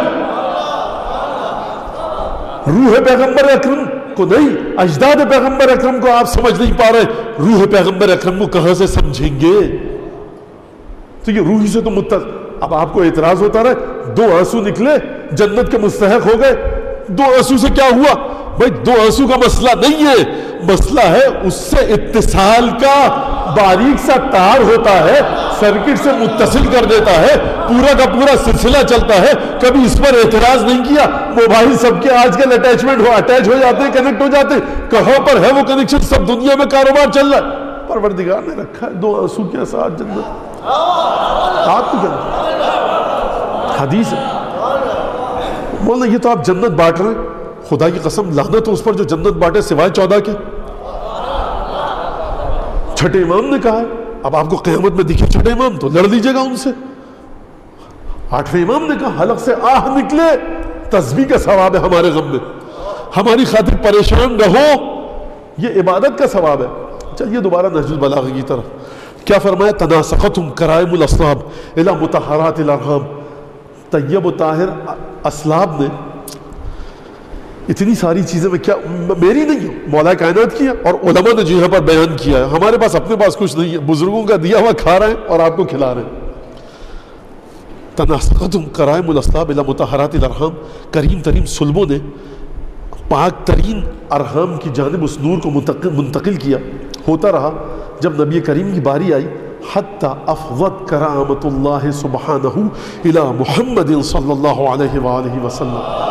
روح پیغمبر اکرم کو نہیں، اجداد پیغمبر اکرم کو آپ سمجھ نہیں پا رہے، روح پیغمبر اکرم کو کہاں سے سمجھیں گے؟ تو یہ روحی سے تو متصل. اب آپ کو اعتراض ہوتا رہے دو آنسو نکلے جنت کے مستحق ہو گئے. دو آنسو سے کیا ہوا؟ بھائی دو آنسو کا مسئلہ نہیں ہے، مسئلہ ہے اس سے اتصال کا. باریک سا تار ہوتا ہے، سرکٹ سے متصل کر دیتا ہے، پورا کا پورا سلسلہ چلتا ہے. کبھی اس پر اعتراض نہیں کیا. موبائل سب کے آج کل اٹیچمنٹ ہو اٹیچ ہو جاتے ہیں، کنیکٹ ہو جاتے ہیں. کہاں پر ہے وہ کنیکشن؟ سب دنیا میں کاروبار چل رہا ہے. پروردگار نے رکھا ہے دو آنسو کے ساتھ جنت. آپ کو جنت حدیث ہے. بولنا یہ تو آپ جنت بانٹ رہے ہیں، خدا کی قسم لعنت ہو اس پر جو جنت بانٹے سوائے چودہ کے. چھٹے امام نے کہا ہے، اب آپ کو قیامت میں دکھے چھٹے امام تو لڑ لیجئے گا ان سے. آٹھویں امام نے کہا حلق سے آہ نکلے تسبیح کا ثواب ہے ہمارے غم میں، ہماری خاطر پریشان رہو، یہ عبادت کا ثواب ہے. چلیے دوبارہ نہج البلاغہ کی طرف. کیا فرمایا؟ تناسختم کرائم الاصلاب الی مطہرات الارحام. طیب و طاہر اسلاب نے اتنی ساری چیزیں میں کیا میری نہیں ہوں، مولا کائنات کی ہے اور علماء نے جو یہاں پر بیان کیا ہے. ہمارے پاس اپنے پاس کچھ نہیں ہے، بزرگوں کا دیا ہوا کھا رہے ہیں اور آپ کو کھلا رہے ہیں. تناسختم کرائم الاصلاب الی مطہرات الارحام. کریم ترین سلبوں نے پاک ترین ارحام کی جانب اس نور کو منتقل کیا. ہوتا رہا جب نبی کریم کی باری آئی حتی افضت کرامت اللہ سبحانہ الی محمد صلی اللہ علیہ وآلہ وسلم.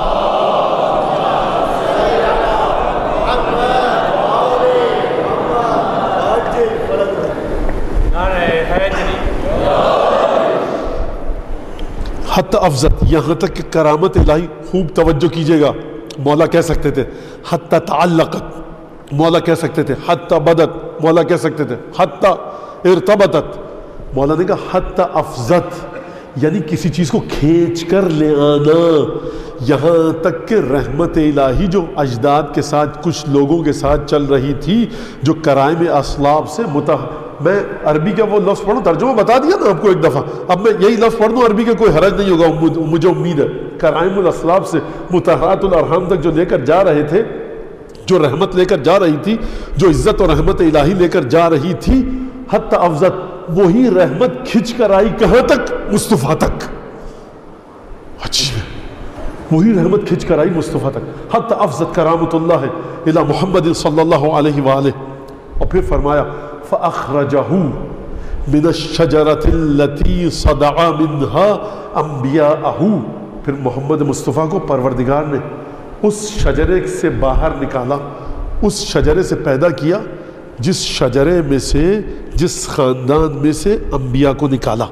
حتی افضت، یہاں تک کہ کرامت الہی، خوب توجہ کیجئے گا، مولا کہہ سکتے تھے حتی تعلقت، مولا کہہ سکتے تھے حتی بدت، مولا کہہ سکتے تھے حتی ارتبطت. مولا نے کہا حتی افضت، یعنی کسی چیز کو کھینچ کر لے آنا. یہاں تک کہ رحمت الہی جو اجداد کے ساتھ کچھ لوگوں کے ساتھ چل رہی تھی جو کرائم اصلاب سے متح میں عربی کا وہ لفظ پڑھوں، ترجمہ بتا دیا نا آپ کو ایک دفعہ، اب میں یہی لفظ پڑھ دوں عربی کا کوئی حرج نہیں ہوگا مجھے امید ہے. کرائم الاصلاب سے مطہرات الارحام تک جو لے کر جا رہے تھے، جو رحمت لے کر جا رہی تھی، جو عزت اور رحمت الہی لے کر جا رہی تھی، حتی افضت، وہی رحمت کھچ کر آئی کہاں تک؟ مصطفیٰ تک. اچھا وہی رحمت کھچ کر آئی مصطفیٰ تک. حتی افضت کرامت اللہ الی محمد صلی اللہ علیہ وآلہ. اور پھر فرمایا فَأَخْرَجَهُ مِنَ الشَّجَرَةِ الَّتِي صَدَعَ مِنْهَا أَنْبِيَاءَهُ. پھر محمد مصطفیٰ کو پروردگار نے اس شجرے سے باہر نکالا، اس شجرے سے پیدا کیا جس شجرے میں سے، جس خاندان میں سے انبیاء کو نکالا.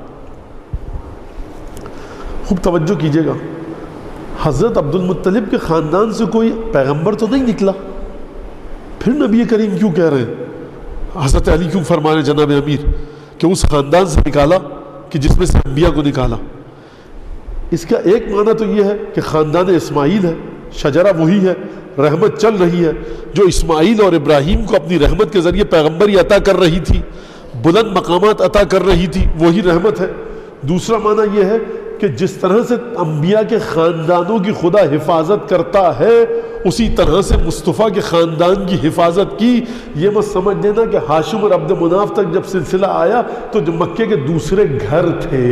خوب توجہ کیجئے گا، حضرت عبد المطلب کے خاندان سے کوئی پیغمبر تو نہیں نکلا، پھر نبی کریم کیوں کہہ رہے ہیں؟ حضرت علی کیوں فرمانے جناب امیر کہ اس خاندان سے نکالا کہ جس میں سے انبیاء کو نکالا؟ اس کا ایک معنی تو یہ ہے کہ خاندان اسماعیل ہے، شجرہ وہی ہے، رحمت چل رہی ہے، جو اسماعیل اور ابراہیم کو اپنی رحمت کے ذریعے پیغمبری عطا کر رہی تھی، بلند مقامات عطا کر رہی تھی، وہی رحمت ہے۔ دوسرا معنی یہ ہے کہ جس طرح سے انبیاء کے خاندانوں کی خدا حفاظت کرتا ہے، اسی طرح سے مصطفیٰ کے خاندان کی حفاظت کی۔ یہ مت سمجھ لینا کہ ہاشم اور عبد مناف تک جب سلسلہ آیا تو جو مکے کے دوسرے گھر تھے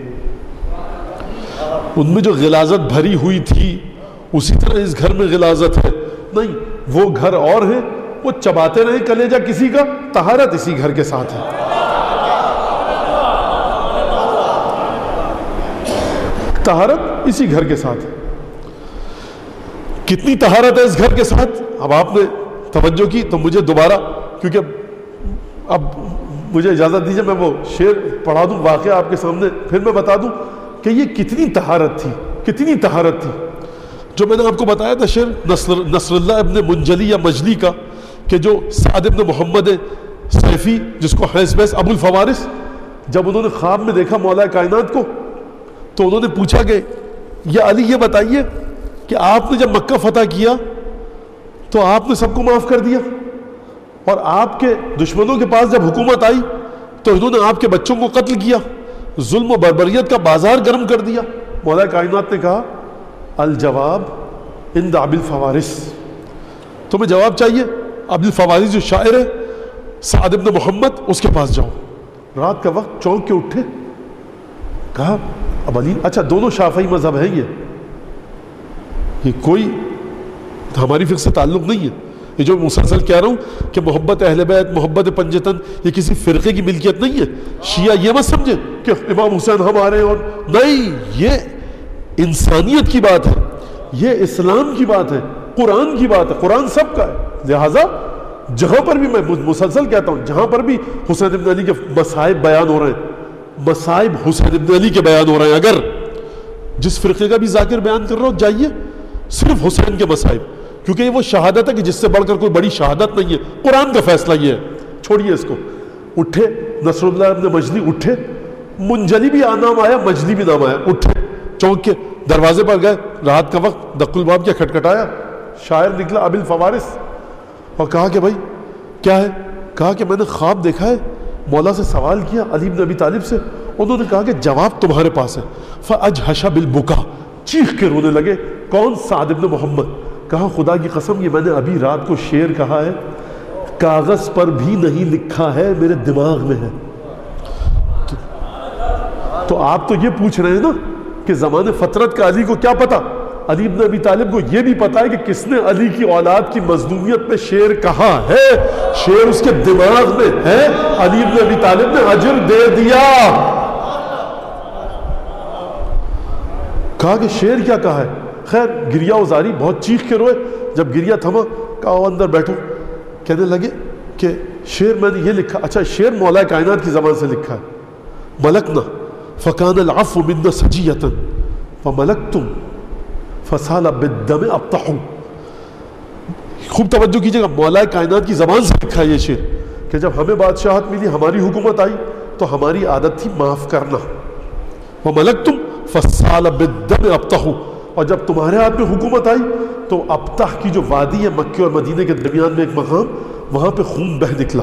ان میں جو غلاظت بھری ہوئی تھی اسی طرح اس گھر میں غلاظت ہے، نہیں، وہ گھر اور ہے، وہ چباتے رہے کلیجہ کسی کا، طہارت اسی گھر کے ساتھ ہے۔ طہارت اسی گھر کے ساتھ ہے۔ کتنی طہارت ہے اس گھر کے ساتھ؟ اب آپ نے توجہ کی تو مجھے دوبارہ، کیونکہ اب مجھے اجازت دیجیے میں وہ شعر پڑھا دوں واقعہ آپ کے سامنے، پھر میں بتا دوں کہ یہ کتنی طہارت تھی، کتنی طہارت تھی۔ جو میں نے آپ کو بتایا تھا شعر نصر, نصر اللہ ابن منجلی یا مجلی کا، کہ جو سعد ابن محمد سیفی جس کو حیث بیس ابو الفوارس، جب انہوں نے خواب میں دیکھا مولا کائنات کو تو انہوں نے پوچھا کہ یا علی یہ بتائیے کہ آپ نے جب مکہ فتح کیا تو آپ نے سب کو معاف کر دیا، اور آپ کے دشمنوں کے پاس جب حکومت آئی تو انہوں نے آپ کے بچوں کو قتل کیا، ظلم و بربریت کا بازار گرم کر دیا۔ مولا کائنات نے کہا الجواب عند ابی الفوارس، تمہیں جواب چاہیے، ابی الفوارس جو شاعر ہے سعد ابن محمد، اس کے پاس جاؤ۔ رات کا وقت چونک کے اٹھے، کہا اب علی، اچھا دونوں شافعی مذہب ہیں، یہ یہ کوئی ہماری فقہ سے تعلق نہیں ہے، یہ جو مسلسل کہہ رہا ہوں کہ محبت اہل بیت، محبت پنجتن، یہ کسی فرقے کی ملکیت نہیں ہے۔ شیعہ یہ مت سمجھے کہ امام حسین ہمارے، اور نہیں، یہ انسانیت کی بات ہے، یہ اسلام کی بات ہے، قرآن کی بات ہے، قرآن سب کا ہے۔ لہٰذا جہاں پر بھی میں مسلسل کہتا ہوں، جہاں پر بھی حسین ابن علی کے مصائب بیان ہو رہے ہیں، مصائب حسین ابن علی کے بیان ہو رہے ہیں، اگر جس فرقے کا بھی ذاکر بیان کر رہا ہو جائیے صرف حسین کے مصائب، کیونکہ یہ وہ شہادت ہے کہ جس سے بڑھ کر کوئی بڑی شہادت نہیں ہے، قرآن کا فیصلہ یہ ہے، چھوڑیے اس کو۔ اٹھے نصر اللہ ابن مجلی، اٹھے، منجلی بھی نام آیا، مجلی بھی نام آیا، اٹھے چونک کے دروازے پر گئے، رات کا وقت، دق الباب کیا کھٹکھٹایا، شاعر نکلا ابی الفوارس، اور کہا کہ بھائی کیا ہے؟ کہا کہ میں نے خواب دیکھا ہے، مولا سے سوال کیا علی بن ابی طالب سے، انہوں نے کہا کہ جواب تمہارے پاس ہے۔ فاجھش بالبکا، چیخ کے رونے لگے۔ کون؟ سعد ابن محمد۔ کہا خدا کی قسم یہ میں نے ابھی رات کو شعر کہا ہے، کاغذ پر بھی نہیں لکھا ہے، میرے دماغ میں ہے۔ تو, تو آپ تو یہ پوچھ رہے ہیں نا کہ زمانے فطرت کا علی کو کیا پتا؟ علی بن ابی طالب کو یہ بھی پتا ہے کہ کس نے علی کی اولاد کی مظلومیت میں شعر کہا ہے، شعر اس کے دماغ میں ہے، علی بن ابی طالب نے اجر دے دیا۔ کہا کہ شعر کیا کہا ہے؟ خیر گریہ وزاری، بہت چیخ کے روئے، جب گریہ تھما کہا اندر بیٹھو، کہنے لگے کہ شعر میں نے یہ لکھا، اچھا شعر مولا کائنات کی زبان سے لکھا ہے، ملکنا فکان العفو منا سجیۃ فملکتم فسال بالدم ابطح۔ خوب توجہ کیجئے گا، مولا کائنات کی زبان سے لکھا ہے یہ شعر کہ جب ہمیں بادشاہت ملی، ہماری حکومت آئی تو ہماری عادت تھی معاف کرنا، وملکتم فسال بالدم ابطح، اور جب تمہارے ہاتھ میں حکومت آئی تو ابطح کی جو وادی ہے مکے اور مدینے کے درمیان میں ایک مقام، وہاں پہ خون بہ نکلا۔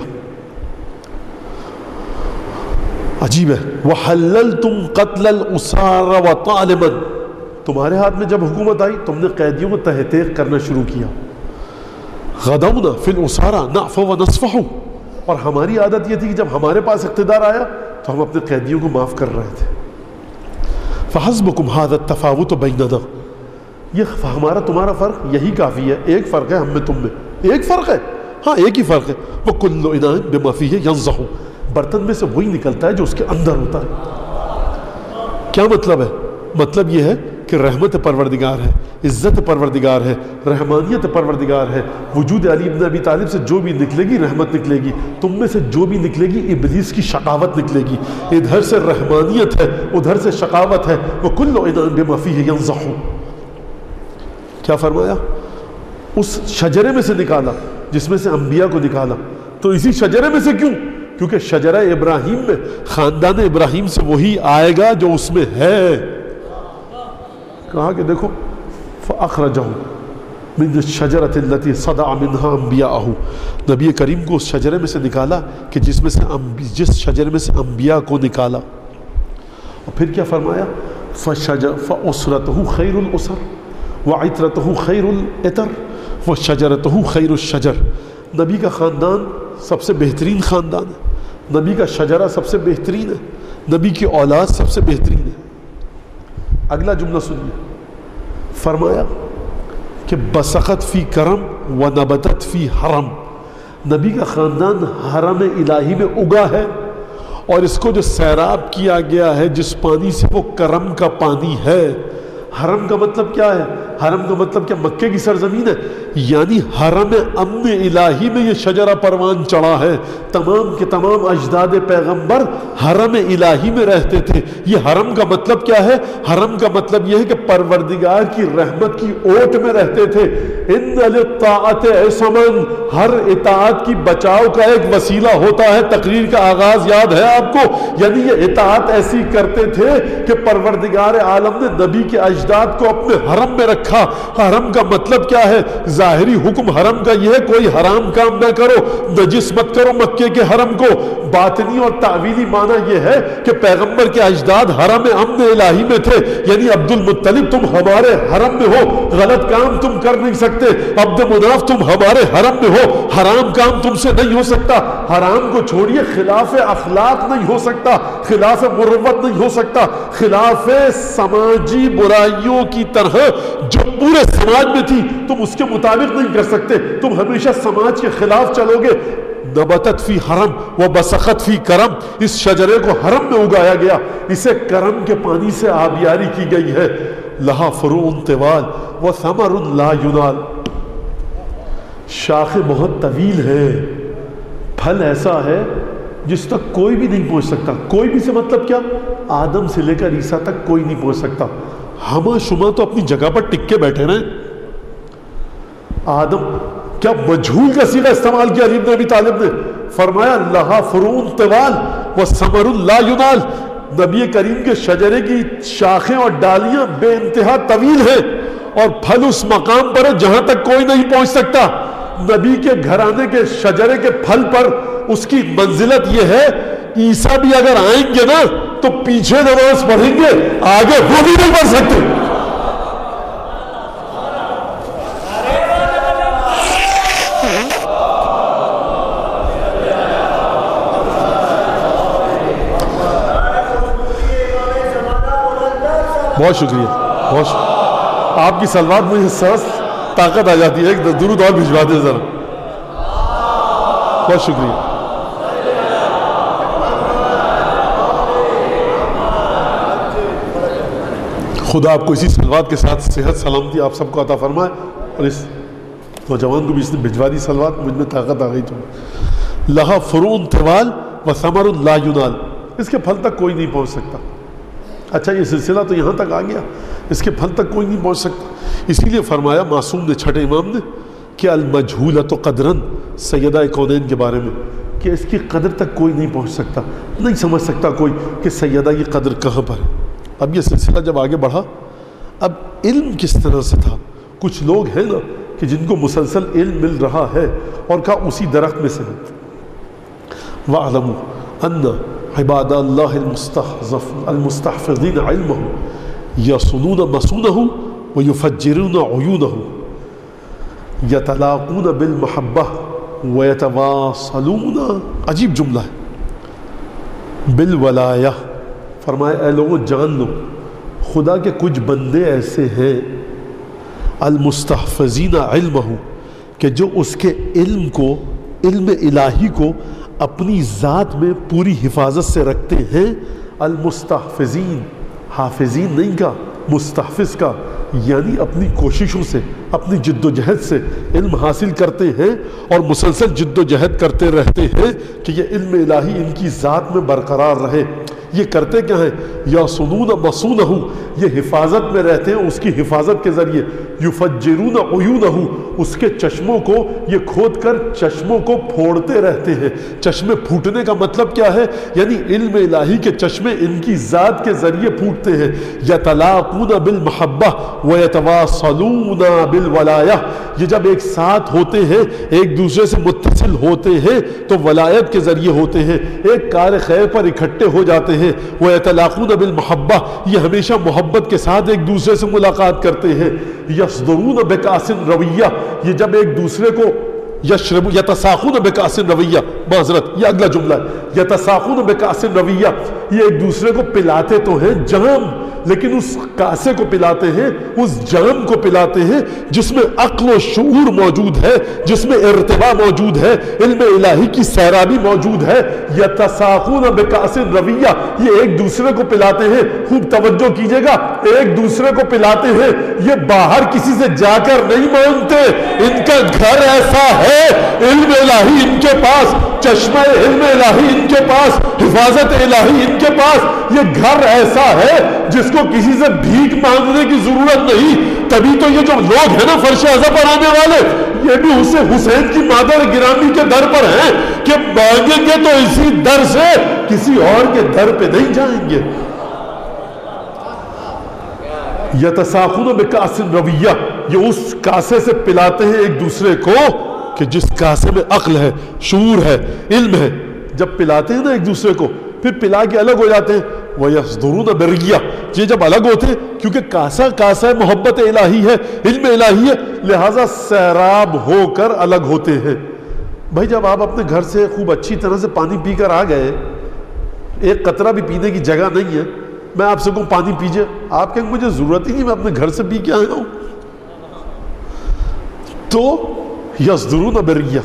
عجیب ہے، وحللتم قتل الاسارى وطالبا، تمہارے ہاتھ میں جب حکومت آئی تم نے قیدیوں کو تہ تیغ کرنا شروع کیا۔ غدونا فی الاسارى نعفو ونصفح، اور ہماری عادت یہ تھی کہ جب ہمارے پاس اقتدار آیا تو ہم اپنے قیدیوں کو معاف کر رہے تھے۔ فحسبکم ھذا التفاوت بیننا، یہ ہمارا تمہارا فرق یہی کافی ہے، ایک فرق ہے ہم میں تم میں، ایک فرق ہے، ہاں ایک ہی فرق ہے، وکل اناء بما فیہ ینضح، برتن میں سے وہی نکلتا ہے جو اس کے اندر ہوتا ہے۔ کیا مطلب ہے؟ مطلب یہ ہے کہ رحمت پروردگار ہے، عزت پروردگار ہے، رحمانیت پروردگار ہے، وجود علی بن ابی طالب سے جو بھی نکلے گی رحمت نکلے گی، تم میں سے جو بھی نکلے گی ابلیس کی شقاوت نکلے گی، ادھر سے رحمانیت ہے ادھر سے شقاوت ہے، وَكُلُّ إِنَاءٍ بِمَا فِيهِ يَنضَحُ۔ کیا فرمایا؟ اس شجرے میں سے نکالا جس میں سے انبیاء کو نکالا، تو اسی شجرے میں سے کیوں؟ کیونکہ شجرہ ابراہیم میں خاندان ابراہیم سے وہی آئے گا جو اس میں ہے۔ کہا کہ دیکھو فَأَخْرَجَهُ مِنَ الشَّجَرَةِ الَّتِي صَدَعَ مِنْهَا أَنْبِيَاءَهُ، نبی کریم کو اس شجرے میں سے نکالا کہ جس میں سے جس شجرے میں سے انبیاء کو نکالا۔ اور پھر کیا فرمایا؟ فَأُسْرَتُهُ خَيْرُ الْأُسَرِ وَعِطْرَتُهُ خَيْرُ الْعِطْرِ وَشَجَرَتُهُ خَيْرُ الشَّجَرِ، نبی کا خاندان سب سے بہترین خاندان ہے، نبی کا شجرہ سب سے بہترین ہے، نبی کی اولاد سب سے بہترین ہے۔ اگلا جملہ سنیے، فرمایا کہ بسخت فی کرم و نبتت فی حرم، نبی کا خاندان حرم الہی میں اگا ہے، اور اس کو جو سیراب کیا گیا ہے جس پانی سے وہ کرم کا پانی ہے۔ حرم کا مطلب کیا ہے؟ حرم کا مطلب کیا مکے کی سرزمین ہے؟ یعنی حرم امن الہی میں یہ شجرہ پروان چڑھا ہے۔ تمام کے تمام اجداد پیغمبر حرم الہی میں رہتے تھے۔ یہ حرم کا مطلب کیا ہے؟ حرم کا مطلب یہ ہے کہ پروردگار کی رحمت کی اوٹ میں رہتے تھے۔ ان للطاعت عصمن، ہر اطاعت کی بچاؤ کا ایک وسیلہ ہوتا ہے۔ تقریر کا آغاز یاد ہے آپ کو؟ یعنی یہ اطاعت ایسی کرتے تھے کہ پروردگار عالم نے نبی کے اجداد کو اپنے حرم میں رکھا۔ حرم کا مطلب کیا ہے؟ ظاہری حکم حرم کا یہ ہے کوئی حرام کام نہ کرو، نجس مت کرو مکے کے حرم کو۔ باطنی اور تعویلی معنی یہ ہے کہ پیغمبر کے اجداد حرم امن الہی میں تھے، یعنی عبد المطلب تم ہمارے حرم میں ہو، غلط کام تم کر نہیں سکتے۔ عبد مناف تم ہمارے حرم میں ہو، حرام کام تم سے نہیں ہو سکتا۔ حرام کو چھوڑیے، خلاف اخلاق نہیں ہو سکتا، خلاف مروت نہیں ہو سکتا، خلاف سماجی برائیوں کی طرح جو پورے سماج میں تھی تم اس کے مطابق نہیں کر سکتے، تم ہمیشہ سماج کے خلاف چلو گے۔ نبتت فی حرم و بسخت فی کرم، اس شجرے کو حرم میں اگایا گیا، اسے کرم کے پانی سے آبیاری کی گئی ہے۔ لہا فروع طوال و ثمر لا ینال، شاخیں بہت طویل ہے، پھل ایسا ہے جس تک کوئی بھی نہیں پہنچ سکتا۔ کوئی بھی سے مطلب کیا؟ آدم سے لے کر عیسیٰ تک کوئی نہیں پہنچ سکتا۔ ہما شما تو اپنی جگہ پر ٹک کے بیٹھے رہے۔ آدم کیا مجہول کا صیغہ استعمال کیا علی بن ابی طالب نے؟ فرمایا لہا فروع طوال و ثمر لا ینال، نبی کریم کے شجرے کی شاخیں اور ڈالیاں بے انتہا طویل ہیں اور پھل اس مقام پر ہے جہاں تک کوئی نہیں پہنچ سکتا۔ نبی کے گھرانے کے شجرے کے پھل پر اس کی منزلت یہ ہے، عیسیٰ بھی اگر آئیں گے نا تو پیچھے نماز پڑھیں گے، آگے وہ بھی نہیں پڑھ سکتے۔ بہت شکریہ، بہت شکریہ، آپ کی سلوات مجھے سانس طاقت آ جاتی ہے۔ ایک درود اور بھجوا دیں ذرا، بہت شکریہ۔ خدا آپ کو اسی سلوات کے ساتھ صحت سلامتی آپ سب کو عطا فرمائے، اور اس نوجوان کو بھی اس نے بھجوا دی سلوات، مجھ میں طاقت آ گئی۔ تو لہا فروع طوال و ثمر لا ینال، اس کے پھل تک کوئی نہیں پہنچ سکتا۔ اچھا یہ سلسلہ تو یہاں تک آ گیا، اس کے پھل تک کوئی نہیں پہنچ سکتا۔ اسی لیے فرمایا معصوم نے، چھٹے امام نے، کہ المجہولۃ قدراً، سیدہ کونین کے بارے میں، کہ اس کی قدر تک کوئی نہیں پہنچ سکتا، نہیں سمجھ سکتا کوئی کہ سیدہ کی قدر کہاں پر ہے۔ اب یہ سلسلہ جب آگے بڑھا، اب علم کس طرح سے تھا؟ کچھ لوگ ہیں نا کہ جن کو مسلسل علم مل رہا ہے اور کہا اسی درخت میں سے ہے۔ وَاعْلَمُوا أَنَّ عِبَادَ اللَّهِ الْمُسْتَحْفِظِينَ عِلْمَهُ يَصُونُونَ مَصُونَهُ وَيُفَجِّرُونَ عُيُونَهُ يَتَلَاقُونَ بِالْمَحَبَّةِ وَيَتَوَاصَلُونَ، عجیب جملہ ہے، بالولاية۔ فرمایا اے لوگوں جان لو، خدا کے کچھ بندے ایسے ہیں المستحفظین علمہ، کہ جو اس کے علم کو، علم الہی کو اپنی ذات میں پوری حفاظت سے رکھتے ہیں۔ المستحفظین، حافظین نہیں کا، مستحفظ کا، یعنی اپنی کوششوں سے، اپنی جد و جہد سے علم حاصل کرتے ہیں اور مسلسل جد و جہد کرتے رہتے ہیں کہ یہ علم الہی ان کی ذات میں برقرار رہے۔ یہ کرتے کیا ہیں؟ یَصُنُونَ مَصُونَهُ، یہ حفاظت میں رہتے ہیں اس کی حفاظت کے ذریعے، یُفَجِّرُونَ عُیُونَهُ، اس کے چشموں کو یہ کھود کر چشموں کو پھوڑتے رہتے ہیں۔ چشمے پھوٹنے کا مطلب کیا ہے؟ یعنی علم الہی کے چشمے ان کی ذات کے ذریعے پھوٹتے ہیں۔ یَتَلَاقُونَ بِالْمَحَبَّةِ وَيَتَوَاصَلُونَ بِالْوَلَایَةِ، یہ جب ایک ساتھ ہوتے ہیں، ایک دوسرے سے متصل ہوتے ہیں تو ولایت کے ذریعے ہوتے ہیں، ایک کار خیر پر اکٹھے ہو جاتے ہیں۔ وَيَتَلَاقُونَ بِالْمَحَبَّةِ، یہ ہمیشہ محبت کے ساتھ ایک دوسرے سے ملاقات کرتے ہیں۔ یصدرون بکاس رویہ، یہ جب ایک دوسرے کو یشرب یتساقون بکاس رویہ، معذرت یہ اگلا جملہ ہے، یتساقون بکاس رویہ، یہ ایک دوسرے کو پلاتے تو ہیں جام، لیکن اس کاسے کو پلاتے ہیں، اس جام کو پلاتے ہیں جس میں عقل و شعور موجود ہے، جس میں ارتباط موجود ہے، علم الہی کی سیرابی موجود ہے۔ یتساقون بکاس رویہ، یہ ایک دوسرے کو پلاتے ہیں، خوب توجہ کیجئے گا، ایک دوسرے کو پلاتے ہیں، یہ باہر کسی سے جا کر نہیں مانگتے، ان کا گھر ایسا ہے، علم الہی ان کے پاس، چشمہ علم الہی ان کے پاس، حفاظت الہی ان کے پاس، یہ گھر ایسا ہے جس کو کسی سے بھیک مانگنے کی ضرورت نہیں۔ تبھی تو یہ جو لوگ ہیں نا فرش اعظم پر آنے والے، یہ بھی اسے حسین کی مادر گرامی کے در پر ہیں کہ مانگیں گے تو اسی در سے، کسی اور کے در پہ نہیں جائیں گے۔ یتساقون بکاس رویہ، یہ اس کاسے سے پلاتے ہیں ایک دوسرے کو کہ جس کاسے میں عقل ہے، شعور ہے، علم ہے۔ جب پلاتے ہیں نا ایک دوسرے کو، پھر پلا کے الگ ہو جاتے ہیں۔ وَيَصْدُرُونَ بِرِّيَّةٍ، یہ جب الگ ہوتے ہیں کیونکہ کاسا کاسا محبت الہی ہے، علم الہی ہے، لہٰذا سیراب ہو کر الگ ہوتے ہیں۔ بھائی جب آپ اپنے گھر سے خوب اچھی طرح سے پانی پی کر آ گئے، ایک قطرہ بھی پینے کی جگہ نہیں ہے، میں آپ سے کہوں پانی پیجئے، آپ کہیں مجھے ضرورت ہی نہیں، میں اپنے گھر سے پی کے آیا ہوں۔ تو یصدرون بریہ،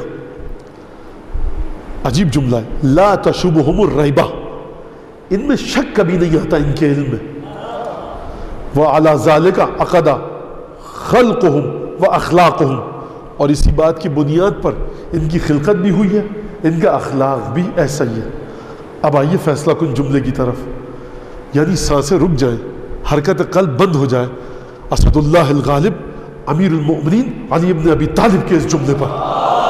عجیب جملہ ہے، لا تشبہم الریبہ، ان میں شک کبھی نہیں آتا ان کے علم میں۔ وعلی ذالک عقد خلقہم واخلاقہم، اور اسی بات کی بنیاد پر ان کی خلقت بھی ہوئی ہے، ان کا اخلاق بھی ایسا ہی ہے۔ اب آئیے فیصلہ کن جملے کی طرف، یعنی سانسیں رک جائیں، حرکت قلب بند ہو جائے اسد اللہ الغالب امیر المؤمنین علی ابن ابی طالب کے اس جملے پر۔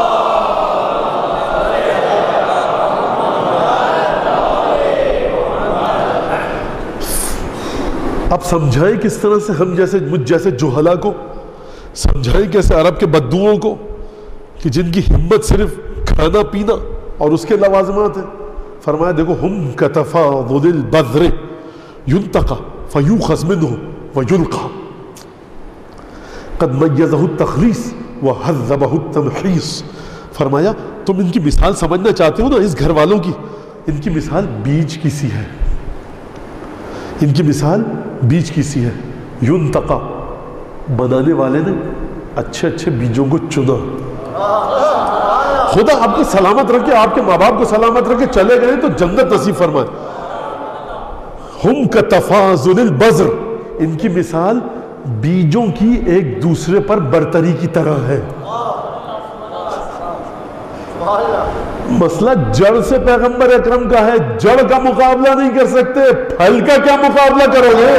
اب سمجھائیں کس طرح سے ہم جیسے مجھ جیسے جوہلا کو، سمجھائیں کیسے عرب کے بدوؤں کو کہ جن کی ہمت صرف کھانا پینا اور اس کے لوازمات ہیں۔ فرمایا دیکھو، ہم کتفاضل البذر ينتقى فيوخذ منه ويلقى قد ميزه التخليص وهذبه التمحيص۔ فرمایا تم ان کی مثال سمجھنا چاہتے ہو نا اس گھر والوں کی، ان کی مثال بیج کی سی ہے، ان کی مثال بیج کی سی ہے۔ ينتقى، بنانے والے نے اچھے اچھے بیجوں کو چنا، خدا آپ کو سلامت رکھے، آپ کے ماں باپ کو سلامت رکھے، چلے گئے تو جنت نصیب فرمائے۔ ہم کا تفاضل البذر، ان کی مثال بیجوں کی ایک دوسرے پر برتری کی طرح ہے۔ مسئلہ جڑ سے پیغمبر اکرم کا ہے، جڑ کا مقابلہ نہیں کر سکتے، پھل کا کیا مقابلہ کرو گے؟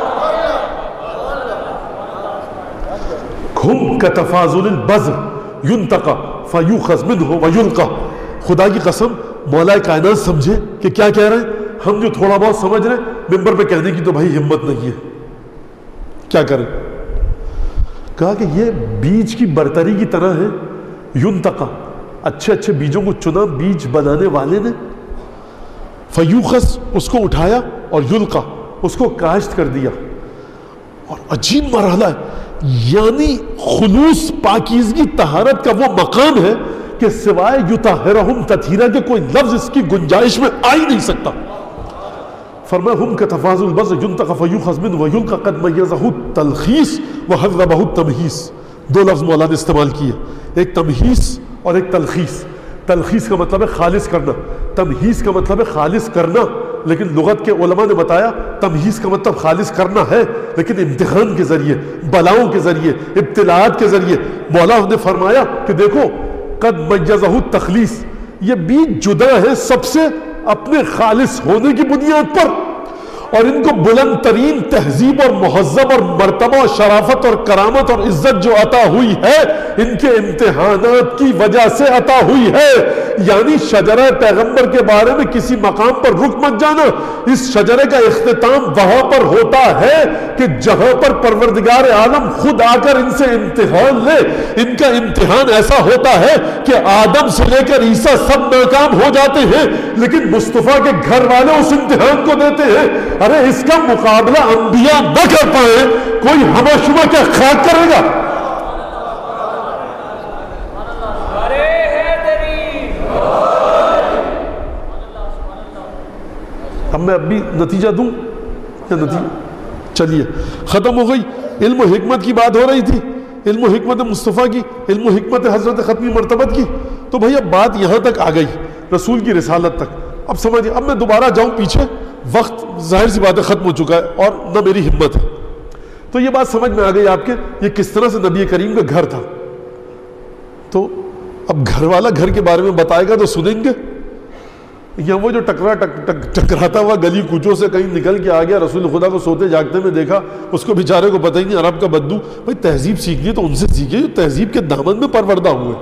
ہم کا تفاضل البذر ينتقى فيوخذ منه ويلقى۔ خدا کی قسم مولا کائنات سمجھے کہ کیا کہہ رہے ہیں، ہم جو تھوڑا بہت سمجھ رہے ہیں ممبر پہ کہنے کی تو بھائی ہمت نہیں ہے، کیا کریں؟ کہا کہ یہ بیج کی برتری کی طرح ہے، ينتقى، اچھے اچھے بیجوں کو چنا بیج بنانے والے نے، فیوخس، اس کو اٹھایا، اور یلقا، اس کو کاشت کر دیا۔ اور عجیب مرحلہ ہے، یعنی خلوص، پاکیزگی، طہارت کا وہ مقام ہے کہ سوائے یطہرہم تطہیرہ کے کوئی لفظ اس کی گنجائش میں آ ہی نہیں سکتا۔ فرمایا ہم کتفاضل البذر ينتقى فيوخذ منه ويلقى قد ميزه التلخيص وهذبه التمهيص۔ دو لفظ مولا نے استعمال کیے، ایک تمہیص اور ایک تلخیص۔ تلخیص کا مطلب ہے خالص کرنا، تمہیص کا مطلب ہے خالص کرنا، لیکن لغت کے علماء نے بتایا تمہیص کا مطلب خالص کرنا ہے لیکن امتحان کے ذریعے، بلاؤں کے ذریعے، ابتلاعات کے ذریعے۔ مولا نے فرمایا کہ دیکھو قد میزہ التخلیص، یہ بیج جدا ہے سب سے اپنے خالص ہونے کی بنیاد پر، اور ان کو بلند ترین تہذیب اور مہذب اور مرتبہ اور شرافت اور کرامت اور عزت جو عطا ہوئی ہے ان کے امتحانات کی وجہ سے عطا ہوئی ہے۔ یعنی شجرہ پیغمبر کے بارے میں کسی مقام پر رک مت جانا، اس شجرے کا اختتام وہاں پر ہوتا ہے کہ جہاں پر پروردگار عالم خود آ کر ان سے امتحان لے۔ ان کا امتحان ایسا ہوتا ہے کہ آدم سے لے کر عیسیٰ سب ناکام ہو جاتے ہیں، لیکن مصطفیٰ کے گھر والے اس امتحان کو دیتے ہیں۔ ارے اس کا مقابلہ انبیاء نہ کر پائے، کوئی ہمہ شمہ کیا خاک کرے گا؟ اب میں اب بھی نتیجہ دوں یا نتیجہ؟ چلیے ختم ہو گئی۔ علم و حکمت کی بات ہو رہی تھی، علم و حکمت مصطفیٰ کی، علم و حکمت حضرت ختمی مرتبت کی، تو بھئی اب بات یہاں تک آ گئی، رسول کی رسالت تک۔ اب سمجھیں، اب میں دوبارہ جاؤں پیچھے، وقت ظاہر سی بات ہے ختم ہو چکا ہے اور نہ میری ہمت ہے، تو یہ بات سمجھ میں آ گئی آپ کے یہ کس طرح سے نبی کریم کا گھر تھا۔ تو اب گھر والا گھر کے بارے میں بتائے گا تو سنیں گے، یا وہ جو ٹکرا ٹک ٹک ٹکراتا ہوا گلی کوچوں سے کہیں نکل کے آ گیا، رسول خدا کو سوتے جاگتے میں دیکھا، اس کو بیچارے کو پتہ ہی نہیں عرب کا بدو۔ بھائی تہذیب سیکھنی ہے تو ان سے سیکھیے جو تہذیب کے دامن میں پروردہ ہوئے۔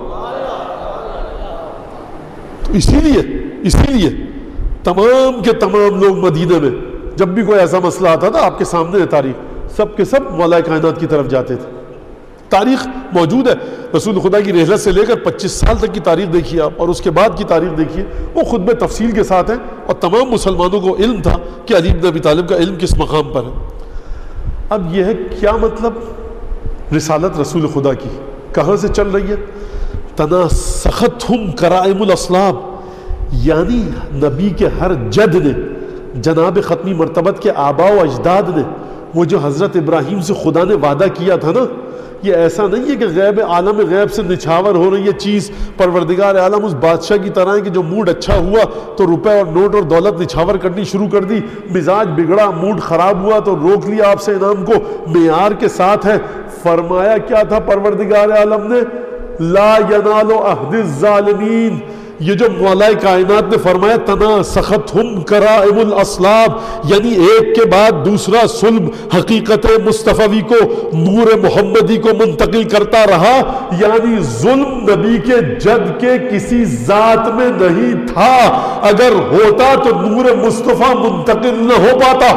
تو اسی لیے اسی لیے تمام کے تمام لوگ مدینہ میں جب بھی کوئی ایسا مسئلہ آتا تھا، آپ کے سامنے ہے تاریخ، سب کے سب مولا کائنات کی طرف جاتے تھے۔ تاریخ موجود ہے، رسول خدا کی رحلت سے لے کر پچیس سال تک کی تاریخ دیکھیے آپ، اور اس کے بعد کی تاریخ دیکھیے، وہ خود میں تفصیل کے ساتھ ہے، اور تمام مسلمانوں کو علم تھا کہ علی بن ابی طالب کا علم کس مقام پر ہے۔ اب یہ ہے کیا مطلب رسالت رسول خدا کی کہاں سے چل رہی ہے؟ تناسختہم کرائم الاصلاب، یعنی نبی کے ہر جد نے، جناب ختمی مرتبت کے آباء و اجداد نے، وہ جو حضرت ابراہیم سے خدا نے وعدہ کیا تھا نا، یہ ایسا نہیں ہے کہ غیب عالم غیب سے نچھاور ہو رہی ہے چیز، پروردگار عالم اس بادشاہ کی طرح ہے کہ جو موڈ اچھا ہوا تو روپے اور نوٹ اور دولت نچھاور کرنی شروع کر دی، مزاج بگڑا، موڈ خراب ہوا تو روک لیا آپ سے انعام کو، معیار کے ساتھ ہے۔ فرمایا کیا تھا پروردگار عالم نے؟ لا ینال عہد الظالمین، یہ جو مولا کائنات نے فرمایا تناسختہم کرائم الاصلاب، یعنی ایک کے بعد دوسرا صلب حقیقت مصطفی کو، نور محمدی کو منتقل کرتا رہا، یعنی ظلم نبی کے جد کے کسی ذات میں نہیں تھا، اگر ہوتا تو نور مصطفیٰ منتقل نہ ہو پاتا۔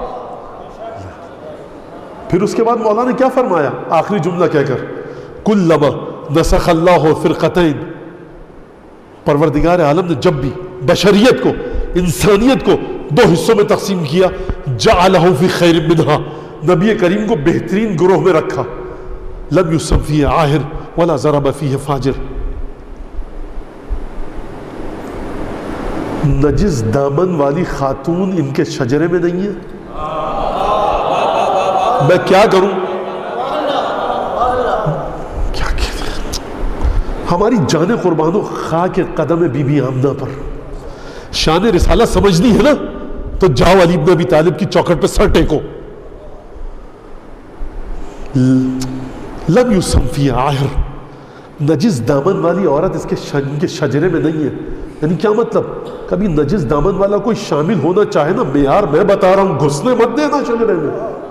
پھر اس کے بعد مولا نے کیا فرمایا آخری جملہ کہہ کر؟ کلما نسخ اللہ فرقتین، پروردگار عالم نے جب بھی بشریت کو، انسانیت کو دو حصوں میں تقسیم کیا، جعلہ فی خیر منہا، نبی کریم کو بہترین گروہ میں رکھا، لم یسم فیہ عاہر ولا ضرب فیہ فاجر۔ نجس دامن والی خاتون ان کے شجرے میں نہیں ہے؟ میں کیا کروں؟ ہماری جان قربان و خاک قدم بی بی آمنہ پر شان رسالہ سمجھنی ہے نا، تو جاؤ علی بن ابی طالب کی چوکھٹ پہ سر ٹیکو۔ لم یسم فی عاہر، نجس دامن والی عورت اس کے شن کے شجرے میں نہیں ہے۔ یعنی کیا مطلب؟ کبھی نجس دامن والا کوئی شامل ہونا چاہے نا، معیار میں بتا رہا ہوں، گھسنے مت دینا شجرے میں۔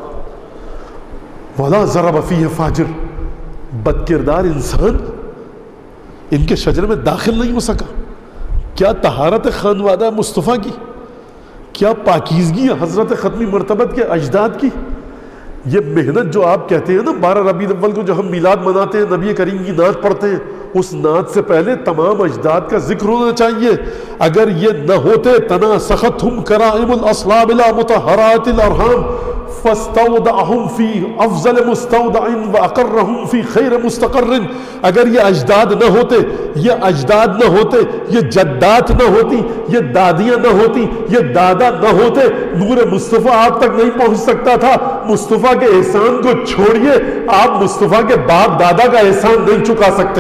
ولا ضرب فیہ فاجر، بد کردار انسان ان کے شجرے میں داخل نہیں ہو سکا۔ کیا طہارت خانوادہ مصطفیٰ کی، کیا پاکیزگی حضرت ختمی مرتبت کے اجداد کی۔ یہ محنت جو آپ کہتے ہیں نا، بارہ ربیع الاول کو جو ہم میلاد مناتے ہیں، نبی کریم کی نعت پڑھتے ہیں، اس نعت سے پہلے تمام اجداد کا ذکر ہونا چاہیے۔ اگر یہ نہ ہوتے، تناسختہم کرائم الاصلاب الى مطہرات الارحام فاستودعہم فی افضل مستودع واقرہم فی خیر مستقر، اگر یہ اجداد نہ ہوتے، یہ اجداد نہ ہوتے، یہ جدات نہ ہوتی، یہ دادیاں نہ ہوتی، یہ دادا نہ ہوتے، نور مصطفیٰ آپ تک نہیں پہنچ سکتا تھا۔ مصطفیٰ کے احسان کو چھوڑیے، آپ مصطفیٰ کے باپ دادا کا احسان نہیں چکا سکتے۔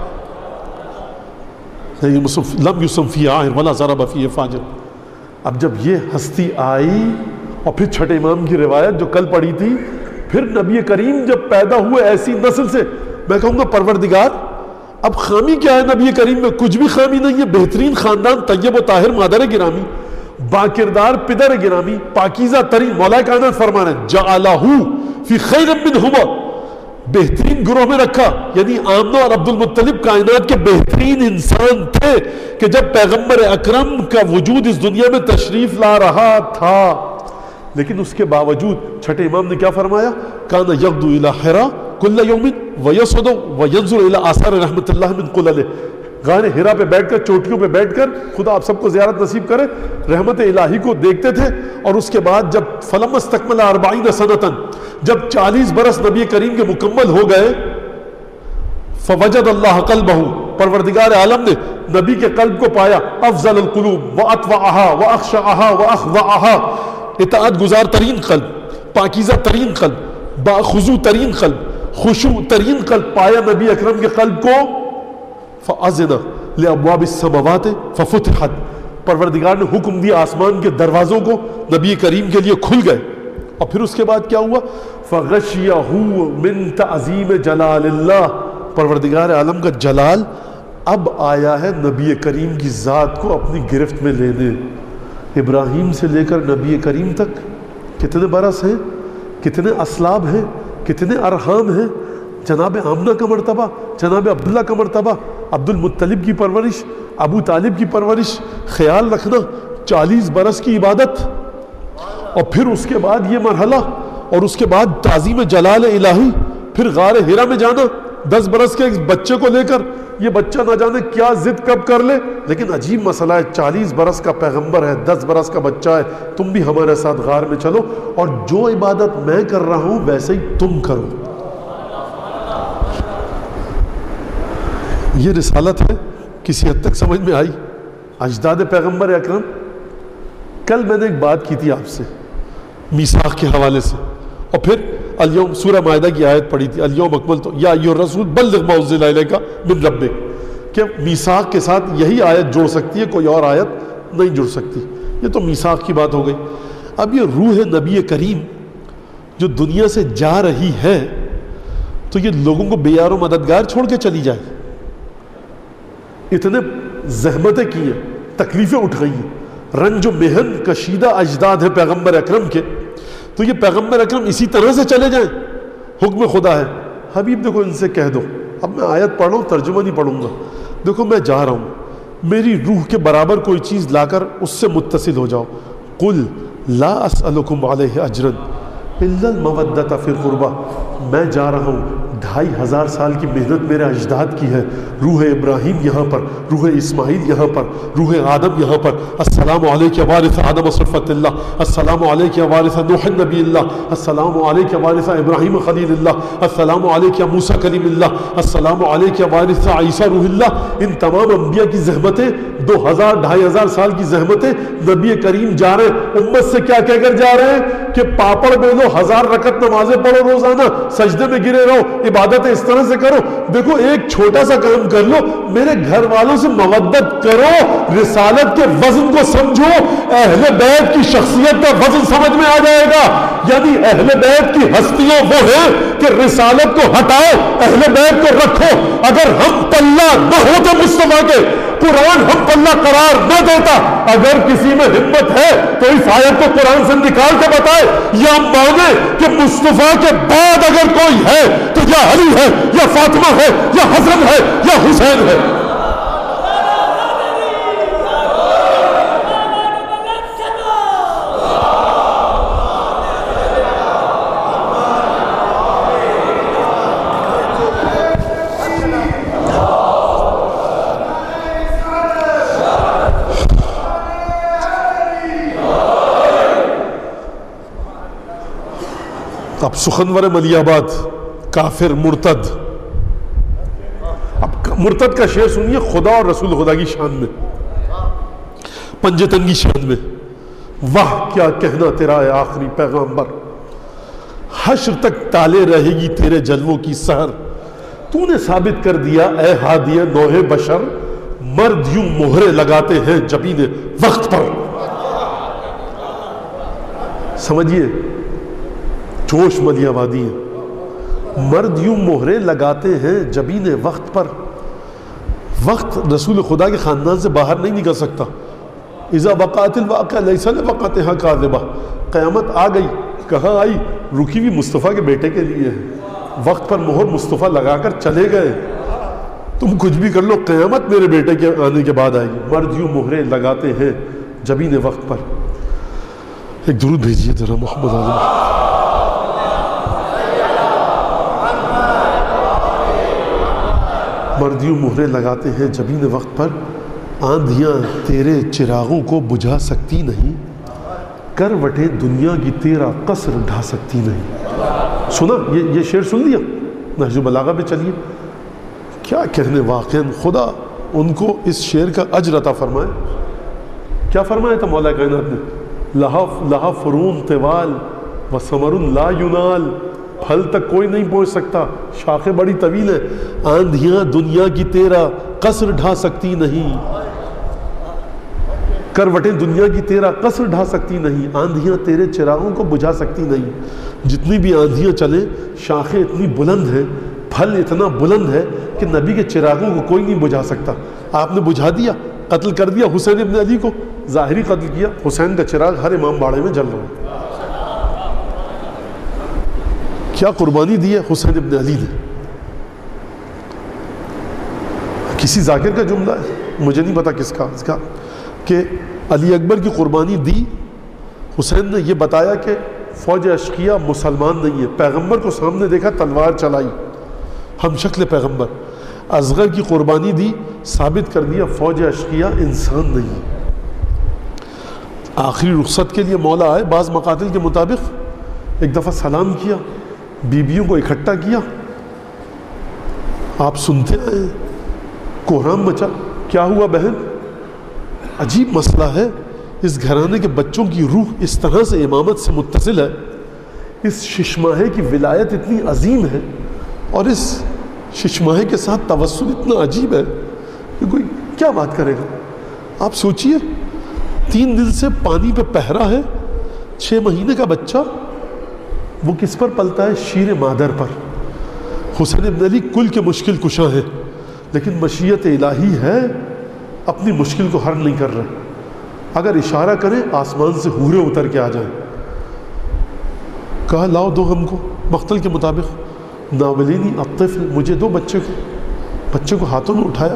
لم یسم فی عاہر ولا ضرب فیہ فاجر۔ اب جب یہ ہستی آئی، اور پھر چھٹے امام کی روایت جو کل پڑھی تھی، پھر نبی کریم جب پیدا ہوئے ایسی نسل سے، میں کہوں گا پروردگار اب خامی کیا ہے نبی کریم میں؟ کچھ بھی خامی نہیں ہے، بہترین خاندان، طیب و طاہر مادر گرامی، باکردار پدر گرامی، پاکیزہ ترین، مولا کائنات فرما رہے ہیں جعلہ فی خیر منہما، بہترین گروہ میں رکھا، یعنی آمنہ اور عبد المطلب کائنات کے بہترین انسان تھے کہ جب پیغمبر اکرم کا وجود اس دنیا میں تشریف لا رہا تھا، لیکن اس کے باوجود چھٹے امام نے کیا فرمایا؟ کان یغدو الی حرا کل یوم ویصعد وینظر الی آثار رحمت اللہ من قللہ، غار ہرا پہ بیٹھ کر، چوٹیوں پہ بیٹھ کر، خدا آپ سب کو زیارت نصیب کرے، رحمت الہی کو دیکھتے تھے، اور اس کے بعد جب فلما استکمل اربعین سنتاً، جب چالیس برس نبی کریم کے مکمل ہو گئے، فوجد اللہ قلبہ، پروردگار عالم نے نبی کے قلب کو پایا، افضل القلوب واطوعها واخشعها واخضعها، اطاعت گزار ترین قلب، پاکیزہ ترین قلب، باخضوع ترین قلب، خشوع ترین قلب پایا نبی اکرم کے قلب کو، فأذن لأبواب السماوات ففتحت، پروردگار نے حکم دیا آسمان کے دروازوں کو نبی کریم کے لیے کھل گئے، اور پھر اس کے بعد کیا ہوا؟ فغشیہ من تعظیم جلال اللہ، پروردگار عالم کا جلال اب آیا ہے نبی کریم کی ذات کو اپنی گرفت میں لینے۔ ابراہیم سے لے کر نبی کریم تک کتنے برس ہیں، کتنے اسلاب ہیں، کتنے ارحام ہیں، جناب آمنہ کا مرتبہ، جناب عبداللہ کا مرتبہ، عبد المطلب کی پرورش، ابو طالب کی پرورش، خیال رکھنا، چالیس برس کی عبادت، اور پھر اس کے بعد یہ مرحلہ، اور اس کے بعد تعظیم جلال الہی، پھر غار ہرا میں جانا دس برس کے ایک بچے کو لے کر، یہ بچہ نہ جانے کیا ضد کب کر لے، لیکن عجیب مسئلہ ہے، چالیس برس کا پیغمبر ہے، دس برس کا بچہ ہے، تم بھی ہمارے ساتھ غار میں چلو، اور جو عبادت میں کر رہا ہوں ویسے ہی تم کرو۔ یہ رسالت ہے، کسی حد تک سمجھ میں آئی؟ اجداد پیغمبر اکرم۔ کل میں نے ایک بات کی تھی آپ سے میثاق کے حوالے سے، اور پھر الیوم سورہ مائدہ کی آیت پڑھی تھی، الیوم اکملت یا ایھا الرسول بلغ ما انزل الیک من ربک، کہ میثاق کے ساتھ یہی آیت جڑ سکتی ہے، کوئی اور آیت نہیں جڑ سکتی، یہ تو میثاق کی بات ہو گئی۔ اب یہ روح نبی کریم جو دنیا سے جا رہی ہے، تو یہ لوگوں کو بے یار و مددگار چھوڑ کے چلی جائے، اتنے زحمتیں کی ہیں، تکلیفیں اٹھ گئی ہیں، رنج و محن کشیدہ اجداد ہے پیغمبر اکرم کے، تو یہ پیغمبر اکرم اسی طرح سے چلے جائیں؟ حکم خدا ہے، حبیب دیکھو ان سے کہہ دو، اب میں آیت پڑھ رہا ہوں، ترجمہ نہیں پڑھوں گا، دیکھو میں جا رہا ہوں، میری روح کے برابر کوئی چیز لا کر اس سے متصل ہو جاؤ، قل لا اسألکم علیہ اجرا الا المودۃ فی القربہ، میں جا رہا ہوں، ڈھائی ہزار سال کی محنت میرے اجداد کی ہے، روح ابراہیم یہاں پر، روح اسماعیل یہاں پر، روح آدم یہاں پر، السلام علیک یا وارث آدم صرفت اللہ، السلام علیک یا وارث نوح نبی اللہ، السلام علیک یا وارث ابراہیم خلیل اللہ، السلام علیک یا موسیٰ کلیم اللہ، السلام علیک یا وارث عیسیٰ روح اللہ۔ ان تمام انبیاء کی زحمتیں، دو ہزار ڈھائی ہزار سال کی زحمتیں، نبی کریم جا رہے ہیں، امت سے کیا کہہ کر جا رہے ہیں کہ پاپڑ بیلو، ہزار رکعت نمازیں پڑھو روزانہ، سجدے میں گرے رہو، عبادتیں اس طرح سے کرو، دیکھو ایک چھوٹا سا کام کر لو، میرے گھر والوں سے مودت کرو، رسالت کے وزن کو سمجھو، اہل بیت کی شخصیت کا وزن سمجھ میں آ جائے گا، یعنی اہل بیت کی ہستیاں وہ ہیں کہ رسالت کو ہٹاؤ، اہل بیت کو رکھو، اگر ہم پلہ نہ ہوتے مصطفیٰ کے، قرآن ہم پلہ قرار نہ دیتا، اگر کسی میں ہمت ہے تو اس آیت کو قرآن سے نکال کے بتائے، یا مانے کہ مصطفیٰ کے بعد اگر کوئی ہے تو یا علی ہے، یا فاطمہ ہے، یا حسن ہے، یا حسین ہے۔ اب سخنور ملی آباد، کافر مرتد، اب مرتد کا شعر سنیے، خدا اور رسول خدا کی شان میں، پنجتن کی شان میں، واہ کیا کہنا تیرا اے آخری پیغمبر، حشر تک تالے رہے گی تیرے جلووں کی سحر، تو نے ثابت کر دیا اے ہادی نوح بشر، مرد یوں مہرے لگاتے ہیں جبین وقت پر۔ سمجھیے جوش ملی آبادی ہے، مرد یوں مہرے لگاتے ہیں جبین وقت پر، وقت رسول خدا کے خاندان سے باہر نہیں نکل سکتا. اذا وقعت الواقعہ لیس لوقعتها کاذبہ. قیامت آ گئی، کہاں آئی؟ رکی ہوئی مصطفیٰ کے بیٹے کے لیے ہے. وقت پر مہر مصطفیٰ لگا کر چلے گئے. تم کچھ بھی کر لو، قیامت میرے بیٹے کے آنے کے بعد آئے گی. مرد یوں مہریں لگاتے ہیں جبین وقت پر. ایک درود بھیجیے ذرا محمد عالم. مرد یوں مہریں لگاتے ہیں جبین وقت پر، آندھیاں تیرے چراغوں کو بجھا سکتی نہیں، کروٹیں دنیا کی تیرا قصر ڈھا سکتی نہیں. سنا یہ یہ شعر سن لیا؟ نہج البلاغہ پہ چلیے. کیا کہنے واقعاً، خدا ان کو اس شعر کا اجر عطا فرمائے. کیا فرمایا تھا مولا کائنات نے؟ لہا لہا فرون طوال و ثمر لا ینال. پھل تک کوئی نہیں پہنچ سکتا، شاخیں بڑی طویل ہیں. آندھیاں دنیا کی تیرا قصر ڈھا سکتی نہیں، کروٹیں دنیا کی تیرا قصر ڈھا سکتی نہیں، آندھیاں تیرے چراغوں کو بجھا سکتی نہیں. جتنی بھی آندھیاں چلیں، شاخیں اتنی بلند ہیں، پھل اتنا بلند ہے کہ نبی کے چراغوں کو کوئی نہیں بجھا سکتا. آپ نے بجھا دیا، قتل کر دیا حسین ابن علی کو، ظاہری قتل کیا. حسین کا چراغ ہر امام باڑے میں جل رہا ہے. کیا قربانی دی ہے حسین ابن علی نے. کسی ذاکر کا جملہ ہے، مجھے نہیں پتا کس کا، اس کا کہ علی اکبر کی قربانی دی. حسین نے یہ بتایا کہ فوج اشقیہ مسلمان نہیں ہے. پیغمبر کو سامنے دیکھا، تلوار چلائی، ہم شکل پیغمبر. اصغر کی قربانی دی، ثابت کر دیا فوج اشقیہ انسان نہیں ہے. آخری رخصت کے لیے مولا آئے، بعض مقاتل کے مطابق ایک دفعہ سلام کیا، بیبیوں کو اکٹھا کیا. آپ سنتے آئے، کوہرام مچا. کیا ہوا بہن؟ عجیب مسئلہ ہے. اس گھرانے کے بچوں کی روح اس طرح سے امامت سے متصل ہے، اس ششماہے کی ولایت اتنی عظیم ہے، اور اس ششماہے کے ساتھ توسل اتنا عجیب ہے کہ کوئی کیا بات کرے گا. آپ سوچئے، تین دن سے پانی پہ پہرا ہے، چھ مہینے کا بچہ، وہ کس پر پلتا ہے؟ شیر مادر پر. حسین ابن علی کل کے مشکل کشاں ہیں، لیکن مشیت الہی ہے، اپنی مشکل کو حل نہیں کر رہے. اگر اشارہ کریں آسمان سے حورے اتر کے آ جائیں. کہا لاؤ دو ہم کو، مقتل کے مطابق. ناولینی الطفل، مجھے دو بچے کو. بچے کو ہاتھوں میں اٹھایا.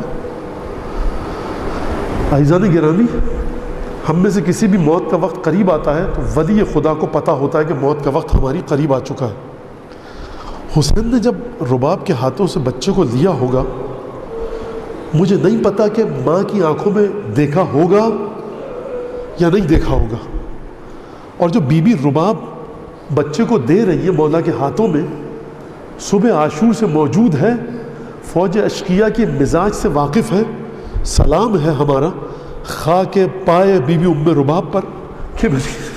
عزیزان گرامی، ہم میں سے کسی بھی موت کا وقت قریب آتا ہے تو ولی خدا کو پتہ ہوتا ہے کہ موت کا وقت ہماری قریب آ چکا ہے. حسین نے جب رباب کے ہاتھوں سے بچے کو لیا ہوگا، مجھے نہیں پتا کہ ماں کی آنکھوں میں دیکھا ہوگا یا نہیں دیکھا ہوگا. اور جو بی بی رباب بچے کو دے رہی ہے مولا کے ہاتھوں میں، صبح عاشور سے موجود ہے، فوج اشقیہ کی مزاج سے واقف ہے. سلام ہے ہمارا خاک پائے بی بی ام رباب پر کہ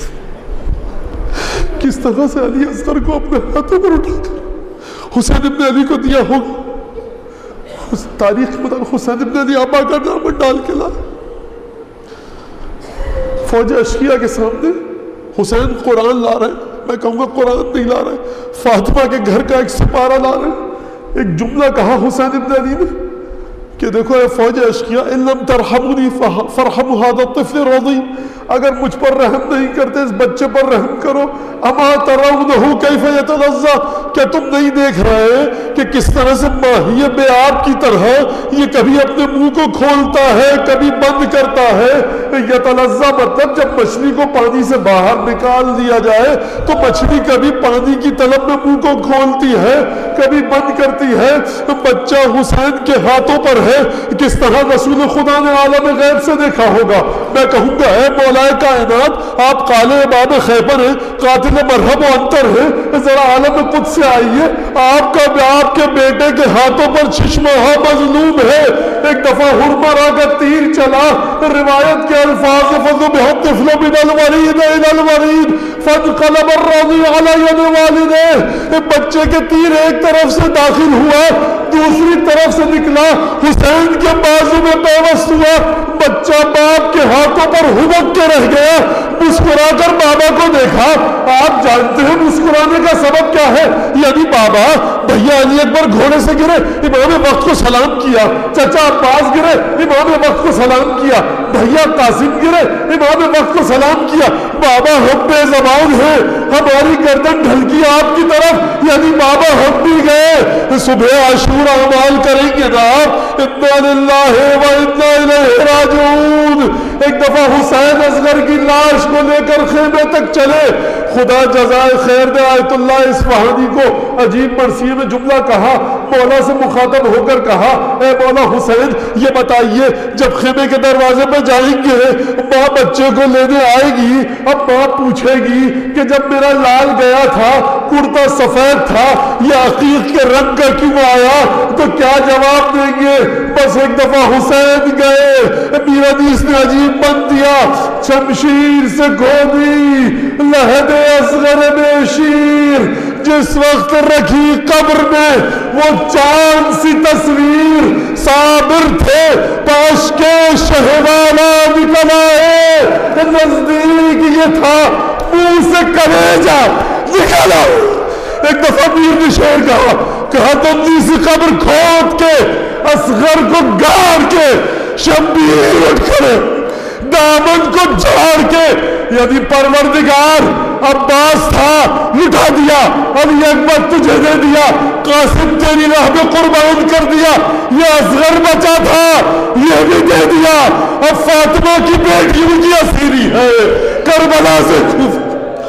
کس طرح سے علی اصغر کو اپنے ہاتھوں پر اٹھا کر حسین ابن علی کو دیا ہوگا. تاریخ کے مطابق حسین ابن علی آبا کا نام ڈال کے لا. فوج اشقیہ کے سامنے حسین قرآن لا رہے ہیں، میں کہوں گا قرآن نہیں لا رہے، فاطمہ کے گھر کا ایک سپارہ لا رہے ہیں. ایک جملہ کہا حسین ابن علی نے کہ دیکھو اے فوج اشقیہ، ان لم ترحمونی فرحم هذا الطفل الرضیع، اگر مجھ پر رحم نہیں کرتے اس بچے پر رحم کرو. اما ترونه کیف یتلظی، کیا تم نہیں دیکھ رہے کہ کس طرح سے ماہی بے آب کی طرح یہ کبھی اپنے منہ کو کھولتا ہے کبھی بند کرتا ہے. یتلظی مطلب جب مچھلی کو پانی سے باہر نکال دیا جائے تو مچھلی کبھی پانی کی طلب میں منہ کو کھولتی ہے کبھی بند کرتی ہے. بچہ حسین کے ہاتھوں پر ہے، کس طرح رسول خدا نے عالم غیب سے دیکھا ہوگا. میں کہوں گا اے مولا کائنات، آپ قالِ باب خیبر ہیں، قاتل مرحب و انتر ہیں، ذرا عالم قدس سے آئیے. آپ کا آپ کے بیٹے کے ہاتھوں پر چشمہ مظلوم ہے. ایک دفعہ ہرمرا کا تیر چلا، روایت کے الفاظ فَذُبِحَ الطِّفْلُ مِنَ الْوَرِيدِ إِلَى الْوَرِيدِ فَانْقَلَبَ الرَّضِيعُ عَلَى يَدِ وَالِدِهِ. بچے کے تیر ایک طرف سے داخل ہوا دوسری طرف سے نکلا، حسین کے بازو میں پیوست ہوا، بچہ باپ کے ہاتھوں پر ہبک کے رہ گیا، مسکرا کر بابا کو دیکھا۔ آپ جانتے ہیں مسکرانے کا سبب کیا ہے؟ یعنی بابا بھیا علی اکبر گھوڑے سے گرے، امام وقت کو سلام کیا، چچا عباس گرے، امام وقت کو سلام کیا، بھیا قاسم گرے، امام وقت کو سلام کیا۔ بابا ہم بے زبان ہیں، ہماری گردن ڈھلکی آپ کی طرف، یعنی بابا ہم بھی گئے، صبح عاشور اعمال کریں گے نا۔ انا للہ و انا الیہ راجعون۔ ایک دفعہ حسین اصغر کی لاش کو لے کر خیمے تک چلے، خدا جزائے خیر دے آیت اللہ اصفہانی کو عجیب مرثیے میں جملہ کہا، مولا سے مخاطب ہو کر کہا، اے مولا حسین یہ بتائیے جب خیمے کے دروازے پہ جائیں گے ماں بچے کو لینے آئے گی، اب ماں پوچھے گی کہ جب میرا لال گیا تھا کرتا سفید تھا یہ عقیق کے رنگ کا کیوں آیا، تو کیا جواب دیں گے؟ بس ایک دفعہ حسین گئے، میرا حدیث نے عجیب بن دیا، شمشیر سے کھودی لہد اصغر میں شیر، جس وقت رکھی قبر میں وہ چاند سی تصویر، صابر تھے پاش کے شہوالا نکل آئے، نزدیک یہ تھا منہ سے کلیجہ نکل آؤ۔ ایک دفعہ میر نے شعر کہا کہا تم سی قبر کھود کے اصغر کو گاڑ کے شمبیر اٹھ کھڑے دامن کو جھاڑ کے، یعنی پروردگار عباس تھا لٹا دیا، علی اکبر تجھے دے دیا، قاسم تیری راہ میں قربان کر دیا، یہ اصغر بچا تھا یہ بھی دے دیا، اب فاطمہ کی بیٹیوں کی اسیری ہے کربلا سے خوف۔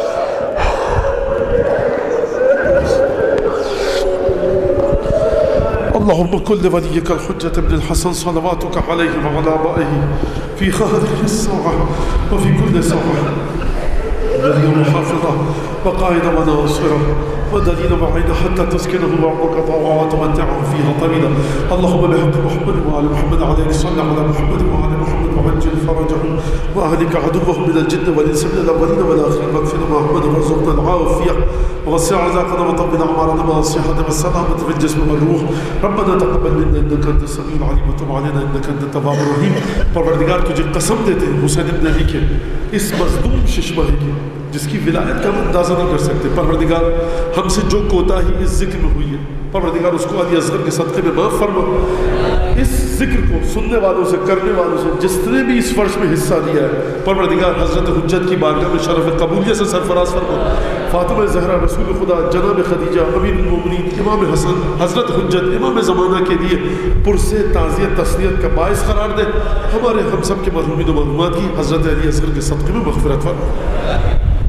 اللهم كن لوليك الحجة ابن الحسن صلواتك عليه وعلى آبائه في هذه الساعة وفي كل ساعة وليا وحافظا وقائدا وناصرا ودليلا معينا حتى تسكنه بعضك طاعة وتمتعه فيها طويلا. اللهم بحق محمد وآل محمد عليه صل على محمد وآل محمد وعجل فرجهم وأهلك عدوهم من الجن والإنس من الأولين والآخرين واغفر محمد وارزقنا العافية ووسع رزقنا وطول أعمارنا مع الصحة والسلامة في الجسم والروح. ربنا تقبل منا إنك أنت السميع العليم وتب علينا إنك أنت التواب الرحيم. پروردگار تجھے قسم دیتے ہیں حسین ابن علی کے اس مظلوم ششماہی کی جس کی ولایت کا ہم اندازہ نہیں کر سکتے، پروردگار ہم سے جو کوتاہی اس ذکر میں ہوئی ہے پروردگار اس کو علی اصغر کے صدقے میں معاف فرما، اس ذکر کو سننے والوں سے کرنے والوں سے جس نے بھی اس فرش میں حصہ لیا ہے پروردگار حضرت حجت کی بارگاہ میں شرف قبولیت سے سرفراز فرما. فاطمہ زہرا رسول خدا جناب خدیجہ امیر المومنین امام حسن حضرت حجت امام زمانہ کے لیے پرسے تعزیت تسلیت کا باعث قرار دے. ہمارے ہم سب کے مرحومین و مرحومات کی حضرت علی اصغر کے صدقے میں مغفرت فرما.